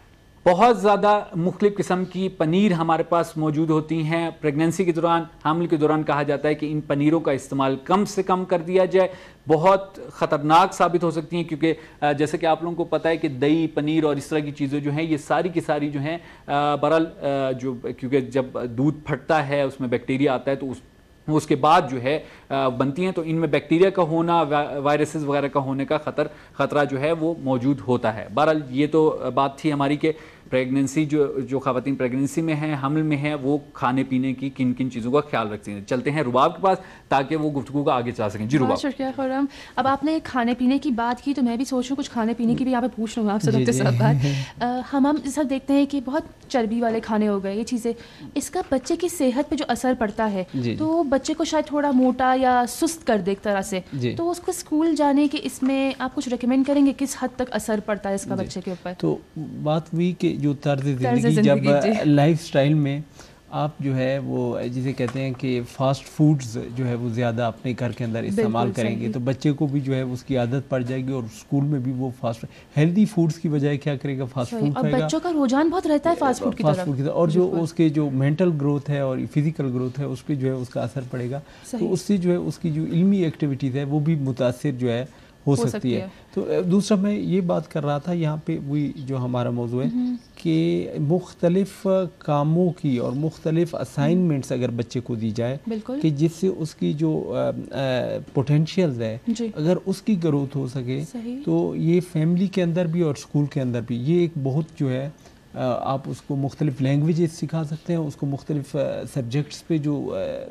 بہت زیادہ مختلف قسم کی پنیر ہمارے پاس موجود ہوتی ہیں پریگننسی کے دوران، حمل کے دوران. کہا جاتا ہے کہ ان پنیروں کا استعمال کم سے کم کر دیا جائے، بہت خطرناک ثابت ہو سکتی ہیں کیونکہ جیسے کہ آپ لوگوں کو پتہ ہے کہ دہی، پنیر اور اس طرح کی چیزیں جو ہیں یہ ساری کی ساری جو ہیں بہرحال جو کیونکہ جب دودھ پھٹتا ہے اس میں بیکٹیریا آتا ہے تو اس کے بعد جو ہے بنتی ہیں، تو ان میں بیکٹیریا کا ہونا، وائرسز وغیرہ کا ہونے کا خطرہ جو ہے وہ موجود ہوتا ہے. بہرحال یہ تو بات تھی ہماری کہ پریگننسی جو خواتین پریگننسی میں ہیں، حمل میں ہیں، وہ کھانے پینے کی کن کن چیزوں کا خیال رکھتے ہیں. چلتے ہیں رباب کے پاس تاکہ وہ گفتگو کا آگے چلا سکیں. جی رباب. شکریہ خرم. اب آپ نے کھانے پینے کی بات کی تو میں بھی سوچ رہا ہوں کچھ کھانے پینے کی بھی یہاں پہ پوچھ لوں گا آپ سے ڈاکٹر صاحب بات. ہم سب دیکھتے ہیں کہ بہت چربی والے کھانے ہو گئے، یہ چیزیں، اس کا بچے کی صحت پہ جو اثر پڑتا ہے تو بچے کو شاید تھوڑا موٹا یا سست کر دے ایک طرح سے، تو اس کو اسکول جانے کے اس میں آپ کچھ ریکمینڈ کریں گے کس حد تک اثر پڑتا ہے اس کا بچے کے اوپر؟ تو بات ہوئی کہ جو طرز زندگی جب لائف سٹائل میں آپ جو ہے وہ جسے کہتے ہیں کہ فاسٹ فوڈز جو ہے وہ زیادہ اپنے گھر کے اندر استعمال کریں گے تو بچے کو بھی جو ہے اس کی عادت پڑ جائے گی، اور اسکول میں بھی وہ فاسٹ ہیلدی فوڈز کی بجائے کیا کرے گا، فاسٹ فوڈ کھائے گا. بچوں کا رجحان بہت رہتا ہے فاسٹ فوڈ کی طرف، اور جو اس کے جو مینٹل گروتھ ہے اور فزیکل گروتھ ہے اس پہ جو ہے اس کا اثر پڑے گا. تو اس سے جو ہے اس کی جو علمی ایکٹیویٹیز ہے وہ بھی متاثر جو ہے ہو سکتی ہے. تو دوسرا میں یہ بات کر رہا تھا یہاں پہ وہی جو ہمارا موضوع ہے کہ مختلف کاموں کی اور مختلف اسائنمنٹس اگر بچے کو دی جائے کہ جس سے اس کی جو پوٹینشیلز ہے اگر اس کی گروتھ ہو سکے، تو یہ فیملی کے اندر بھی اور اسکول کے اندر بھی یہ ایک بہت جو ہے آپ اس کو مختلف لینگویجز سکھا سکتے ہیں، اس کو مختلف سبجیکٹس پہ جو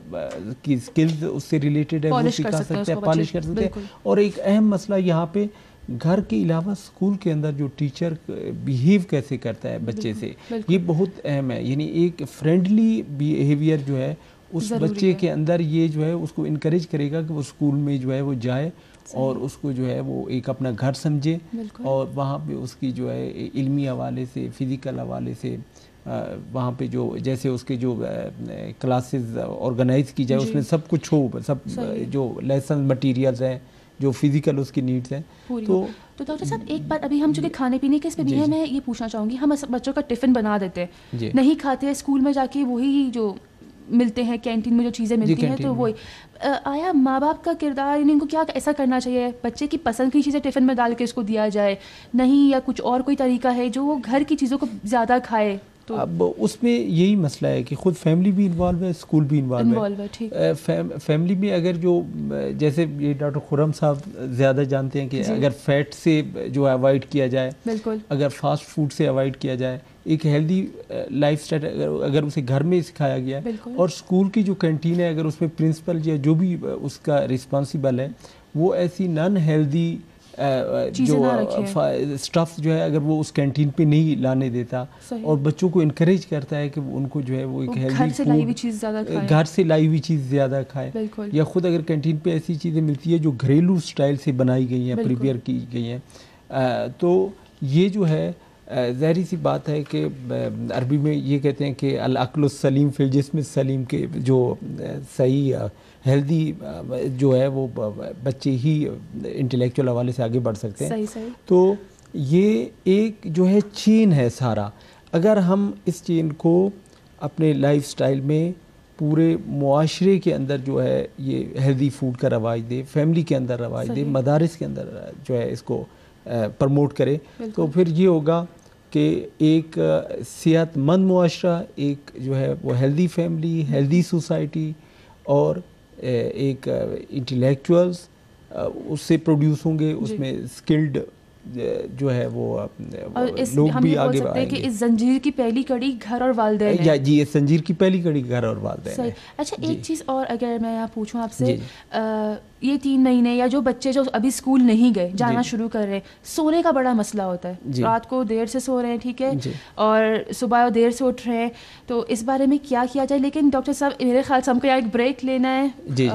کی اسکلز اس سے ریلیٹڈ ہے وہ سکھا سکتے ہیں، پالش کر سکتے ہیں. اور ایک اہم مسئلہ یہاں پہ گھر کے علاوہ اسکول کے اندر جو ٹیچر بیہیو کیسے کرتا ہے بچے سے، یہ بہت اہم ہے. یعنی ایک فرینڈلی بیہیویئر جو ہے اس بچے کے اندر یہ جو ہے اس کو انکریج کرے گا کہ وہ اسکول میں جو ہے وہ جائے اور اس کو جو ہے وہ ایک اپنا گھر سمجھے, اور وہاں پہ اس کی جو ہے علمی حوالے سے, فزیکل حوالے سے وہاں پہ جو جیسے اس کے جو کلاسز آرگنائز کی جائے اس میں سب کچھ ہو, سب جو لیسن مٹیریلز ہیں, جو فزیکل اس کی نیڈز ہیں. تو ڈاکٹر صاحب ایک بات, ابھی ہم چونکہ کھانے پینے کے اس پہ بھی ہے, میں یہ پوچھنا چاہوں گی, ہم بچوں کا ٹفن بنا دیتے ہیں, نہیں کھاتے, اسکول میں جا کے وہی جو ملتے ہیں کینٹین میں جو چیزیں ملتی ہیں تو وہی, آیا ماں باپ کا کردار, یعنی ان کو کیا ایسا کرنا چاہیے بچے کی پسند کی چیزیں ٹفن میں ڈال کے اس کو دیا جائے, نہیں یا کچھ اور کوئی طریقہ ہے جو وہ گھر کی چیزوں کو زیادہ کھائے؟ اب اس میں یہی مسئلہ ہے کہ خود فیملی بھی انوالو ہے, اسکول بھی انوالو ہے. فیملی میں اگر جو جیسے یہ ڈاکٹر خرم صاحب زیادہ جانتے ہیں کہ اگر فیٹ سے جو اوائڈ کیا جائے, اگر فاسٹ فوڈ سے اوائڈ کیا جائے, ایک ہیلدی لائف اسٹائل اگر اسے گھر میں سکھایا گیا ہے, اور اسکول کی جو کینٹین ہے اگر اس میں پرنسپل یا جو بھی اس کا رسپانسیبل ہے وہ ایسی نان ہیلدی جو اسٹف جو ہے اگر وہ اس کینٹین پہ نہیں لانے دیتا, اور بچوں کو انکریج کرتا ہے کہ ان کو جو ہے وہ ایک ہیلدی گھر سے لائی ہوئی چیز زیادہ کھائے, یا خود اگر کینٹین پہ ایسی چیزیں ملتی ہے جو گھریلو اسٹائل سے بنائی گئی ہیں, پریپیئر کی گئی ہیں, تو یہ جو ہے ظاہری سی بات ہے کہ عربی میں یہ کہتے ہیں کہ العقل السلیم فی الجسم السلیم, کے جو صحیح ہیلدی جو ہے وہ بچے ہی انٹلیکچوئل حوالے سے آگے بڑھ سکتے ہیں. تو یہ ایک جو ہے چین ہے سارا, اگر ہم اس چین کو اپنے لائف سٹائل میں پورے معاشرے کے اندر جو ہے یہ ہیلدی فوڈ کا رواج دے, فیملی کے اندر رواج دے, مدارس کے اندر جو ہے اس کو پروموٹ کرے, تو پھر یہ ہوگا کہ ایک صحت مند معاشرہ, ایک جو ہے وہ ہیلدی فیملی, ہیلدی سوسائٹی, اور ایک انٹلیکچوئلز اس سے پروڈیوس ہوں گے, اس میں اسکلڈ جو ہے وہ لوگ بھی آگے آئیں گے. کہ اس زنجیر کی پہلی کڑی گھر اور والدین ہے. جی, اس زنجیر کی پہلی کڑی گھر اور والدین ہے. اچھا ایک چیز اور اگر میں یہاں پوچھوں آپ سے, یہ 3 مہینے یا جو بچے جو ابھی اسکول نہیں گئے, جانا شروع کر رہے ہیں, سونے کا بڑا مسئلہ ہوتا ہے, رات کو دیر سے سو رہے ہیں, ٹھیک ہے, اور صبح دیر سے اٹھ رہے ہیں, تو اس بارے میں کیا کیا جائے؟ لیکن ڈاکٹر صاحب میرے خیال سے ہم کو ایک بریک لینا ہے.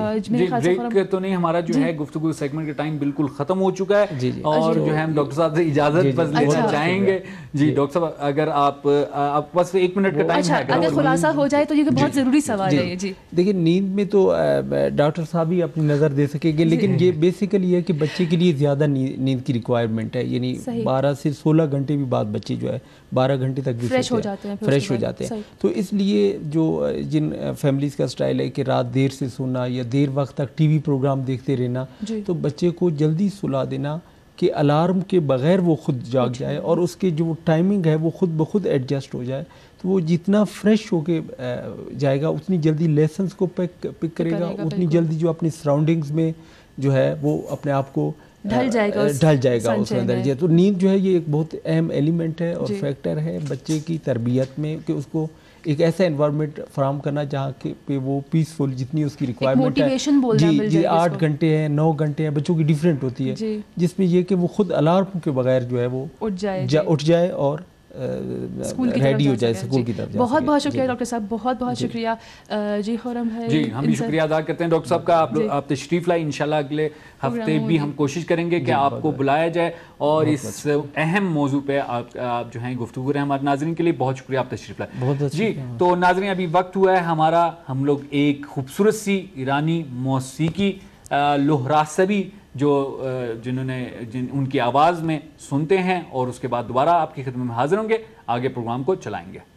بریک تو نہیں, ہمارا جو ہے گفتگو سیگمنٹ کا ٹائم بالکل ختم ہو چکا ہے, اور جو ہے ہم ڈاکٹر صاحب سے اجازت بس لینا چاہیں گے. جی ڈاکٹر صاحب, اگر آپ بس 1 منٹ کا ٹائم ہے, اگر خلاصہ ہو جائے تو یہ بہت ضروری سوال ہے. جی دیکھیں, نیند میں تو ڈاکٹر صاحب ہی اپنی نظر دے سکیں گے, لیکن یہ بیسیکلی یہ ہے کہ بچے کے لیے زیادہ نیند کی ریکوائرمنٹ ہے, یعنی 12 سے 16 گھنٹے بھی بعد بچے جو ہے 12 گھنٹے تک بھی فریش ہو جاتے ہیں. تو اس لیے جو جن فیملیز کا سٹائل ہے کہ رات دیر سے سونا یا دیر وقت تک ٹی وی پروگرام دیکھتے رہنا, تو بچے کو جلدی سلا دینا کہ الارم کے بغیر وہ خود جاگ جائے, اور اس کے جو ٹائمنگ ہے وہ خود بخود ایڈجسٹ ہو جائے, تو وہ جتنا فریش ہو کے جائے گا اتنی جلدی لیسنس کو پک کرے گا, اتنی جلدی جو اپنی سراؤنڈنگز میں جو ہے وہ اپنے آپ کو ڈھل جائے گا اس کے اندر. تو نیند جو ہے یہ ایک بہت اہم ایلیمنٹ ہے اور فیکٹر ہے بچے کی تربیت میں, کہ اس کو ایک ایسا انوائرمنٹ فراہم کرنا جہاں پہ وہ پیسفل, جتنی اس کی ریکوائرمنٹ ہے. جی 8 گھنٹے ہیں, 9 گھنٹے ہیں, بچوں کی ڈیفرنٹ ہوتی ہے, جس میں یہ کہ وہ خود الارم کے بغیر جو ہے وہ اٹھ جائے اور ریڈی ہو جائے اسکول کی طرف. بہت بہت شکریہ ڈاکٹر صاحب, بہت بہت شکریہ. جی خرم ہے, جی ہم بھی شکریہ ادا کرتے ہیں ڈاکٹر صاحب کا, آپ تشریف لائے. انشاءاللہ اگلے ہفتے بھی ہم کوشش کریں گے کہ آپ کو بلایا جائے اور اس اہم موضوع پہ آپ جو ہیں گفتگو رہے. ہمارے ناظرین کے لیے بہت شکریہ, آپ تشریف لائے. جی تو ناظرین, ابھی وقت ہوا ہے ہمارا, ہم لوگ ایک خوبصورت سی ایرانی موسیقی لہراسبی جو ان کی آواز میں سنتے ہیں, اور اس کے بعد دوبارہ آپ کی خدمت میں حاضر ہوں گے, آگے پروگرام کو چلائیں گے.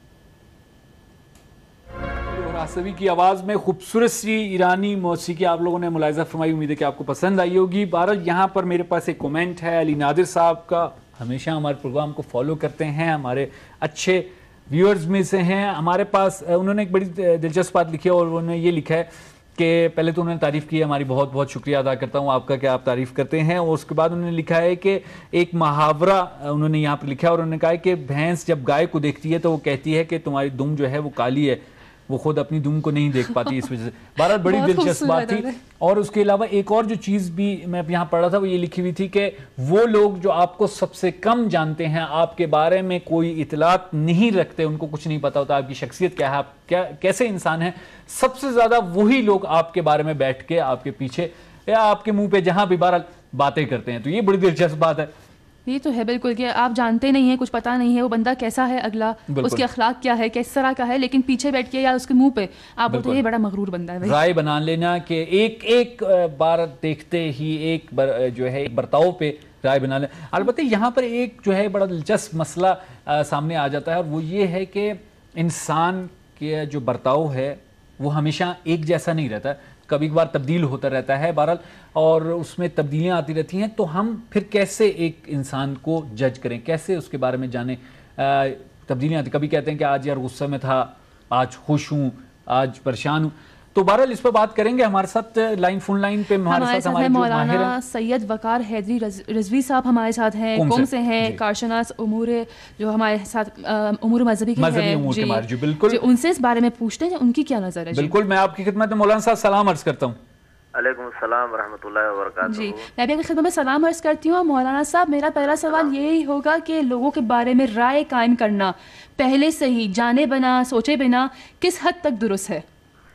لہراسبی کی آواز میں خوبصورت سی ایرانی موسیقی آپ لوگوں نے ملاحظہ فرمائی, امید ہے کہ آپ کو پسند آئی ہوگی. بہرحال یہاں پر میرے پاس ایک کومنٹ ہے علی نادر صاحب کا, ہمیشہ ہمارے پروگرام کو فالو کرتے ہیں, ہمارے اچھے ویورز میں سے ہیں. ہمارے پاس انہوں نے ایک بڑی دلچسپ بات لکھی ہے, اور انہوں نے یہ لکھا ہے کہ پہلے تو انہوں نے تعریف کی ہے, ہماری بہت بہت شکریہ ادا کرتا ہوں آپ کا کہ آپ تعریف کرتے ہیں. اور اس کے بعد انہوں نے لکھا ہے کہ ایک محاورہ انہوں نے یہاں پہ لکھا ہے, اور انہوں نے کہا ہے کہ بھینس جب گائے کو دیکھتی ہے تو وہ کہتی ہے کہ تمہاری دم جو ہے وہ کالی ہے, وہ خود اپنی دم کو نہیں دیکھ پاتی اس وجہ سے. بہرحال بڑی دلچسپ بات تھی. اور اس کے علاوہ ایک اور جو چیز بھی میں یہاں پڑھ رہا تھا وہ یہ لکھی ہوئی تھی کہ وہ لوگ جو آپ کو سب سے کم جانتے ہیں, آپ کے بارے میں کوئی اطلاعات نہیں رکھتے, ان کو کچھ نہیں پتا ہوتا آپ کی شخصیت کیا ہے, آپ کیسے انسان ہیں, سب سے زیادہ وہی لوگ آپ کے بارے میں بیٹھ کے آپ کے پیچھے یا آپ کے منہ پہ جہاں بھی بہرحال बातें करते हैं। तो ये बड़ी दिलचस्प बात है। ये तो है बिल्कुल कि आप जानते नहीं हैं, कुछ पता नहीं है वो बंदा कैसा है, अगला उसके अखलाक क्या है, किस तरह का है, लेकिन पीछे बैठ के या उसके मुंह पे आप बोलते हैं ये बड़ा मगरूर बंदा है। राय बना लेना कि एक बार देखते ही एक जो है एक बर्ताव पे राय बना लें। अलबत्ते यहाँ पर एक जो है बड़ा दिलचस्प मसला सामने आ जाता है, और वो ये है कि इंसान के जो बर्ताव है वो हमेशा एक जैसा नहीं रहता, कभी कभार तब्दील होता रहता है बहरहाल, और उसमें तब्दीलियां आती रहती हैं। तो हम फिर कैसे एक इंसान को जज करें, कैसे उसके बारे में जानें? तब्दीलियां आती, कभी कहते हैं कि आज यार गुस्से में था, आज खुश हूँ, आज परेशान हूँ। तो बहरहाल इस पर बात करेंगे। हमारे साथ फोन लाइन पे हमारे साथ हमारे मौलाना सैयद वकार हैदरी रिजवी साहब हमारे साथ हैं, कौम से हैं, कारशनास उमूर जो हमारे साथ उमूर मजहबी के हैं जी बिल्कुल, उनसे इस बारे में पूछते हैं उनकी क्या नजर है। बिल्कुल, मैं आपकी खिदमत में मौलाना साहब सलाम अर्ज करता हूँ। अलैकुम सलाम रहमतुल्लाहि व बरकातहू। जी मैं भी आपकी खिदमत में सलाम अर्ज करती हूँ। मौलाना साहब मेरा पहला सवाल यही होगा कि लोगों के बारे में राय कायम करना पहले से ही जाने बिना सोचे बिना किस हद तक दुरुस्त है?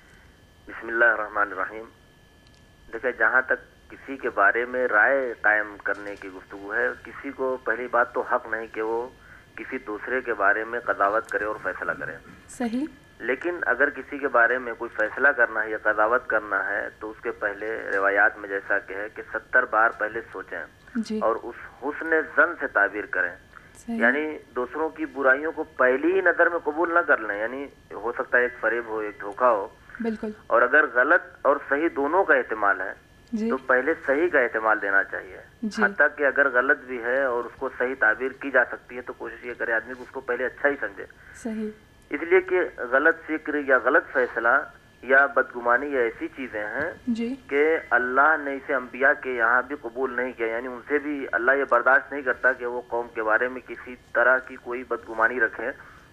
बिस्मिल्लाहिर्रहमानिर्रहीम। देखिए, जहाँ तक किसी के बारे में राय कायम करने की गुफ्तगू है, किसी को पहली बात तो हक नहीं कि वो किसी दूसरे के बारे में कदावत करे और फैसला करे। सही। लेकिन अगर किसी के बारे में कोई फैसला करना है या कदावत करना है तो उसके पहले रिवायात में जैसा कि है कि 70 बार पहले सोचें और उस हुस्न ज़न से ताबीर करें, यानी दूसरों की बुराइयों को पहली ही नज़र में कबूल न कर लें। यानी हो सकता है एक फरेब हो, एक धोखा हो, बिल्कुल, और अगर गलत और सही दोनों का एहतिमाल है तो पहले सही का एहतिमाल देना चाहिए। हत्ता कि अगर गलत भी है और उसको सही ताबीर की जा सकती है तो कोशिश ये करे आदमी को उसको पहले अच्छा ही समझे। सही। इसलिए कि गलत फिक्र या गलत फैसला या बदगुमानी या ऐसी चीजें हैं कि अल्लाह ने इसे अंबिया के यहाँ भी कबूल नहीं किया, यानी उनसे भी अल्लाह ये बर्दाश्त नहीं करता कि वो कौम के बारे में किसी तरह की कोई बदगुमानी रखे।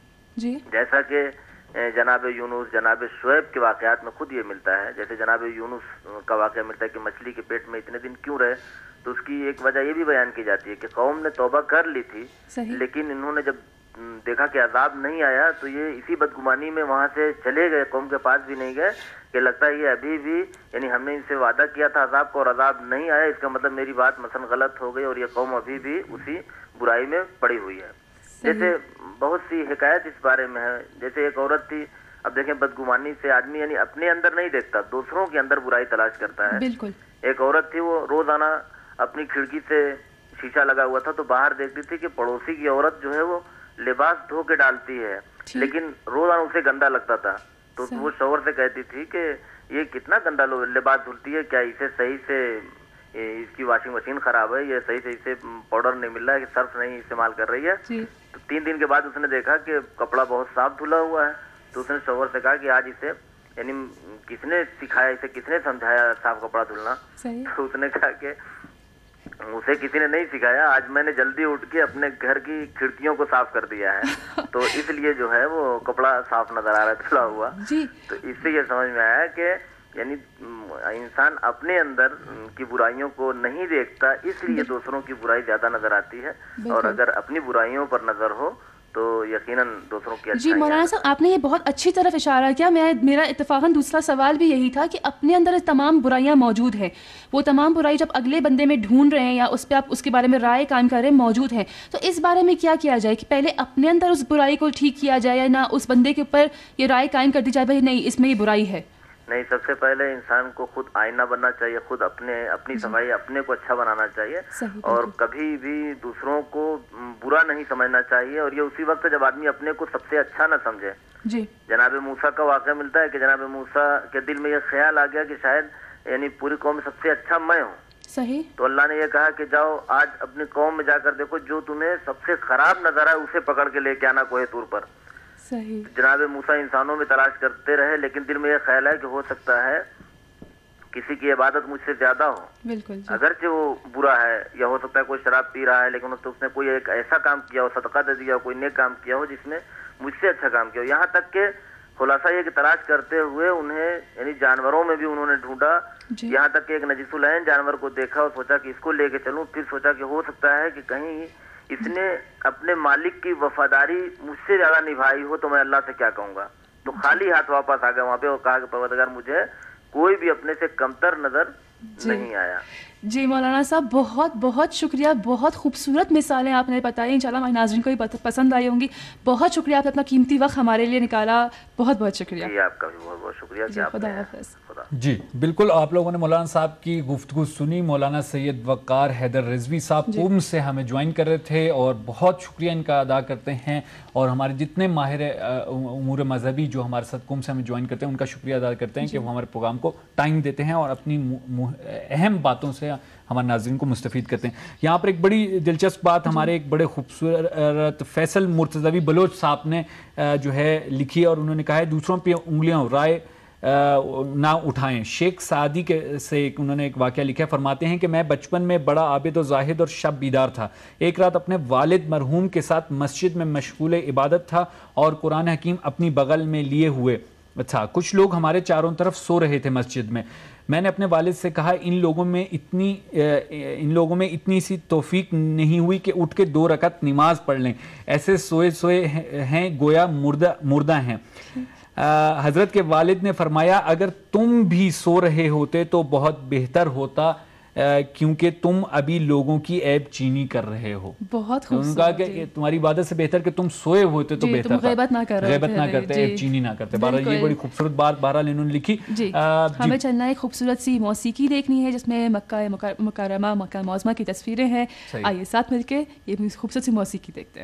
जैसा कि जनाब यूनुस, जनाब शुएब के वाक़यात में खुद ये मिलता है। जैसे जनाब यूनुस का वाक़या मिलता है कि मछली के पेट में इतने दिन क्यों रहे, तो उसकी एक वजह ये भी बयान की जाती है कि कौम ने तौबा कर ली थी, लेकिन इन्होंने जब देखा कि अजाब नहीं आया तो ये इसी बदगुमानी में वहाँ से चले गए, कौम के पास भी नहीं गए कि लगता है ये अभी भी, यानी हमने इनसे वादा किया था अजाब का और अजाब नहीं आया, इसका मतलब मेरी बात मसलन गलत हो गई और ये कौम अभी भी उसी बुराई में पड़ी हुई है। जैसे बहुत सी हिकायत इस बारे में है। जैसे एक औरत थी, अब देखें बदगुमानी से आदमी यानी अपने अंदर नहीं देखता, दूसरों के अंदर बुराई तलाश करता है। बिल्कुल। एक औरत थी, वो रोजाना अपनी खिड़की से शीशा लगा हुआ था तो बाहर देखती थी कि पड़ोसी की औरत जो है वो लिबास धो के डालती है, लेकिन रोजाना उसे गंदा लगता था। तो वो शौहर से कहती थी कि ये कितना गंदा लिबास धुलती है, क्या इसे सही से इसकी वॉशिंग मशीन खराब है, ये सही से इसे पाउडर नहीं मिल रहा है, सर्फ नहीं इस्तेमाल कर रही है। तो 3 दिन के बाद उसने देखा कि कपड़ा बहुत साफ धुला हुआ है, तो उसने शौहर से कहा कि आज इसे यानी किसने सिखाया, इसे किसने समझाया साफ कपड़ा धुलना? तो उसने कहा कि उसे किसी ने नहीं सिखाया, आज मैंने जल्दी उठ के अपने घर की खिड़कियों को साफ कर दिया है तो इसलिए जो है वो कपड़ा साफ नजर आ रहा है धुला हुआ। तो इससे ये समझ में आया कि यानी इंसान अपने अंदर की बुराइयों को नहीं देखता, इसलिए दूसरों की बुराई ज्यादा नजर आती है, और अगर अपनी बुराइयों पर नजर हो तो यकीनन दूसरों की अच्छाइयां। जी मौलाना साहब, आपने ये बहुत अच्छी तरफ इशारा किया। मेरा इत्तेफाकन दूसरा सवाल भी यही था कि अपने अंदर तमाम बुराइयां मौजूद हैं, वो तमाम बुराई जब अगले बंदे में ढूंढ रहे हैं या उस पर आप उसके बारे में राय कायम कर रहे हैं मौजूद हैं, तो इस बारे में क्या किया जाए कि पहले अपने अंदर उस बुराई को ठीक किया जाए या ना उस बंदे के ऊपर ये राय कायम कर दी जाए भाई नहीं इसमें ये बुराई है? नहीं, सबसे पहले इंसान को खुद आईना बनना चाहिए, खुद अपनी सफाई अपने को अच्छा बनाना चाहिए और कभी भी दूसरों को बुरा नहीं समझना चाहिए। और ये उसी वक्त जब आदमी अपने को सबसे अच्छा ना समझे। जनाब मूसा का वाक़या मिलता है कि जनाब मूसा के दिल में ये ख्याल आ गया कि शायद यानी पूरी कौम में सबसे अच्छा मैं हूँ। सही। तो अल्लाह ने ये कहा कि जाओ आज अपनी कौम में जाकर देखो, जो तुम्हें सबसे खराब नजर आए उसे पकड़ के लेके आना कोहे तूर पर। सही। जनाब मूसा इंसानों में तलाश करते रहे, लेकिन दिल में यह ख्याल है कि हो सकता है किसी की इबादत मुझसे ज्यादा हो। बिल्कुल। अगरचे वो बुरा है, या हो सकता है कोई शराब पी रहा है लेकिन उसने कोई एक ऐसा काम किया हो, सदका दे दिया हो, कोई नेक काम किया हो जिसमें मुझसे अच्छा काम किया हो। यहाँ तक के खुलासा ये कि तलाश करते हुए उन्हें यानी जानवरों में भी उन्होंने ढूंढा, यहाँ तक कि एक नजीसुलैन जानवर को देखा और सोचा कि इसको लेके चलूं। फिर सोचा कि हो सकता है कि कहीं इसने अपने मालिक की वफादारी मुझसे ज्यादा निभाई हो तो मैं अल्लाह से क्या कहूंगा। तो खाली हाथ वापस आ गया वहां पे और कहा कि परवरदिगार मुझे कोई भी अपने से कमतर नजर नहीं आया। جی مولانا صاحب بہت بہت شکریہ, بہت خوبصورت مثالیں آپ نے بتائی, انشاءاللہ ہمارے ناظرین کو بھی پسند آئی ہوں گی. بہت شکریہ, آپ نے اپنا قیمتی وقت ہمارے لیے نکالا, بہت بہت شکریہ. جی آپ کا بھی بہت بہت شکریہ. جی خدا حافظ. جی بالکل, آپ لوگوں نے مولانا صاحب کی گفتگو سنی. مولانا سید وقار حیدر رضوی صاحب قم سے ہمیں جوائن کر رہے تھے, اور بہت شکریہ ان کا ادا کرتے ہیں, اور ہمارے جتنے ماہر امور مذہبی جو ہمارے ساتھ قم سے ہمیں جوائن کرتے ہیں ان کا شکریہ ادا کرتے ہیں کہ وہ ہمارے پروگرام کو ٹائم دیتے ہیں اور اپنی اہم باتوں سے ہمارے ناظرین کو مستفید کرتے ہیں. یہاں پر ایک بڑی دلچسپ بات ہمارے ایک بڑے خوبصورت فیصل مرتضوی بلوچ صاحب نے جو ہے لکھی, اور انہوں نے کہا ہے دوسروں پہ انگلیاں رائے نہ اٹھائیں. شیخ سعدی کے سے انہوں نے ایک واقعہ لکھا ہے, فرماتے ہیں کہ میں بچپن میں بڑا عابد و زاہد اور شب بیدار تھا. ایک رات اپنے والد مرحوم کے ساتھ مسجد میں مشغول عبادت تھا اور قرآن حکیم اپنی بغل میں لیے ہوئے تھا. کچھ لوگ ہمارے چاروں طرف سو رہے تھے مسجد میں. میں نے اپنے والد سے کہا ان لوگوں میں اتنی سی توفیق نہیں ہوئی کہ اٹھ کے 2 رکعت نماز پڑھ لیں, ایسے سوئے ہیں گویا مردہ ہیں. حضرت کے والد نے فرمایا اگر تم بھی سو رہے ہوتے تو بہت بہتر ہوتا, کیونکہ تم ابھی لوگوں کی عیب چینی کر رہے ہو. بہت خوبصورت. کہا کہ تمہاری عبادت سے بہتر کہ تم سوئے ہوتے تو بہتر تھا, غیبت نہ کرتے, عیب چینی نہ کرتے. بہرحال یہ بڑی خوبصورت بات بہرحال انہوں نے لکھی. جی ہمیں چلنا ہے, خوبصورت سی موسیقی دیکھنی ہے جس میں مکہ مکرمہ, مکہ معظمہ کی تصویریں ہیں. آئیے ساتھ مل کے یہ خوبصورت سی موسیقی دیکھتے ہیں.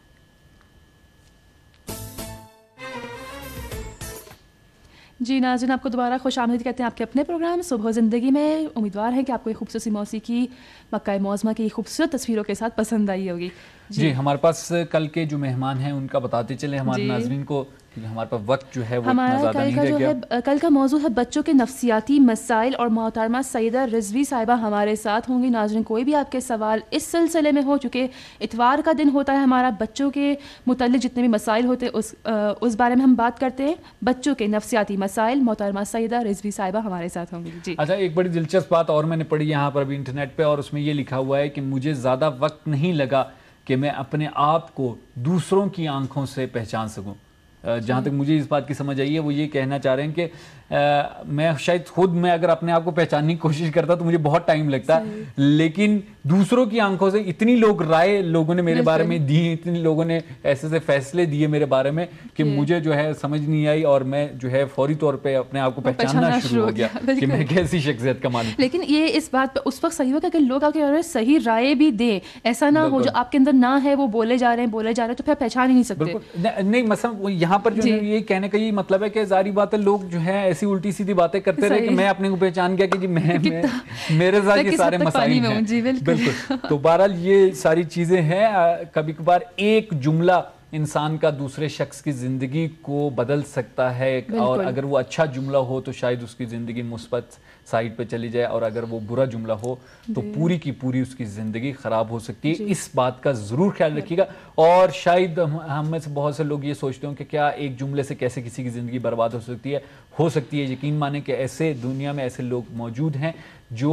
جی ناظرین, آپ کو دوبارہ خوش آمدید کہتے ہیں آپ کے اپنے پروگرام صبح زندگی میں. امیدوار ہے کہ آپ کو یہ خوبصورت سی موسیقی مکہ معظمہ کی خوبصورت تصویروں کے ساتھ پسند آئی ہوگی. جی ہمارے پاس کل کے جو مہمان ہیں ان کا بتاتے چلیں ہمارے ناظرین کو, کیونکہ ہمارے پاس وقت جو ہے وہ اتنا زیادہ نہیں رہ گیا. کل کا موضوع ہے بچوں کے نفسیاتی مسائل, اور محترمہ سیدہ رضوی صاحبہ ہمارے ساتھ ہوں گی. ناظرین کوئی بھی آپ کے سوال اس سلسلے میں ہو, چونکہ اتوار کا دن ہوتا ہے ہمارا, بچوں کے متعلق جتنے بھی مسائل ہوتے ہیں اس بارے میں ہم بات کرتے ہیں. بچوں کے نفسیاتی مسائل, محترمہ سیدہ رضوی صاحبہ ہمارے ساتھ ہوں گی. جی اچھا, ایک بڑی دلچسپ بات اور میں نے پڑھی یہاں پر ابھی انٹرنیٹ پہ, اور اس میں یہ لکھا ہوا ہے کہ مجھے زیادہ وقت نہیں لگا کہ میں اپنے آپ کو دوسروں کی آنکھوں سے پہچان سکوں. جہاں تک مجھے اس بات کی سمجھ آئی ہے وہ یہ کہنا چاہ رہے ہیں کہ میں شاید خود میں اگر اپنے آپ کو پہچاننے کی کوشش کرتا تو مجھے بہت ٹائم لگتا, لیکن دوسروں کی آنکھوں سے اتنی رائے لوگوں نے میرے بارے میں دی, اتنی لوگوں نے ایسے فیصلے دیے میرے بارے میں کہ مجھے جو ہے سمجھ نہیں آئی, اور میں جو ہے فوری طور پہ اپنے آپ کو پہچاننا شروع ہو گیا کہ میں کیسی شخصیت کا مالک. لیکن یہ اس بات پہ اس وقت صحیح ہوگا کہ لوگ آپ کے بارے میں صحیح رائے بھی دیں, ایسا نہ ہو جو آپ کے اندر نہ ہے وہ بولے جا رہے ہیں تو پھر پہچان ہی نہیں سکتے. نہیں, مثلا یہاں پر جو یہ کہنے کا یہ مطلب ہے کہ ظاہری بات ہے لوگ جو ہے ایسی الٹی سیدھی باتیں کرتے رہے کہ میں اپنے کو پہچان گیا کہ جی میرے ساتھ یہ سارے مسائل ہیں. بالکل. تو بہرحال یہ ساری چیزیں ہیں. کبھی کبھار ایک جملہ انسان کا دوسرے شخص کی زندگی کو بدل سکتا ہے, اور اگر وہ اچھا جملہ ہو تو شاید اس کی زندگی مثبت سائڈ پہ چلی جائے, اور اگر وہ برا جملہ ہو تو پوری کی پوری اس کی زندگی خراب ہو سکتی ہے. اس بات کا ضرور خیال رکھیے گا. اور شاید ہم میں سے بہت سے لوگ یہ سوچتے ہوں کہ کیا ایک جملے سے کیسے کسی کی زندگی برباد ہو سکتی ہے. یقین مانیں کہ ایسے دنیا میں ایسے لوگ موجود ہیں جو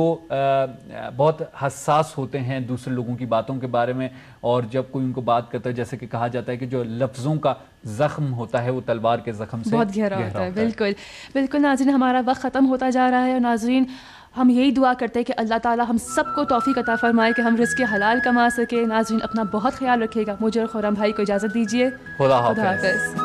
بہت حساس ہوتے ہیں دوسرے لوگوں کی باتوں کے بارے میں, اور جب کوئی ان کو بات کرتا ہے, جیسے کہ کہا جاتا ہے کہ جو لفظوں کا زخم ہوتا ہے وہ تلوار کے زخم سے بہت گہرا ہوتا ہے. بالکل بالکل. ناظرین ہمارا وقت ختم ہوتا جا رہا ہے, اور ناظرین ہم یہی دعا کرتے ہیں کہ اللہ تعالی ہم سب کو توفیق عطا فرمائے کہ ہم رزق حلال کما سکے. ناظرین اپنا بہت خیال رکھیے گا. مجھے اور خورم بھائی کو اجازت دیجیے. خدا حافظ.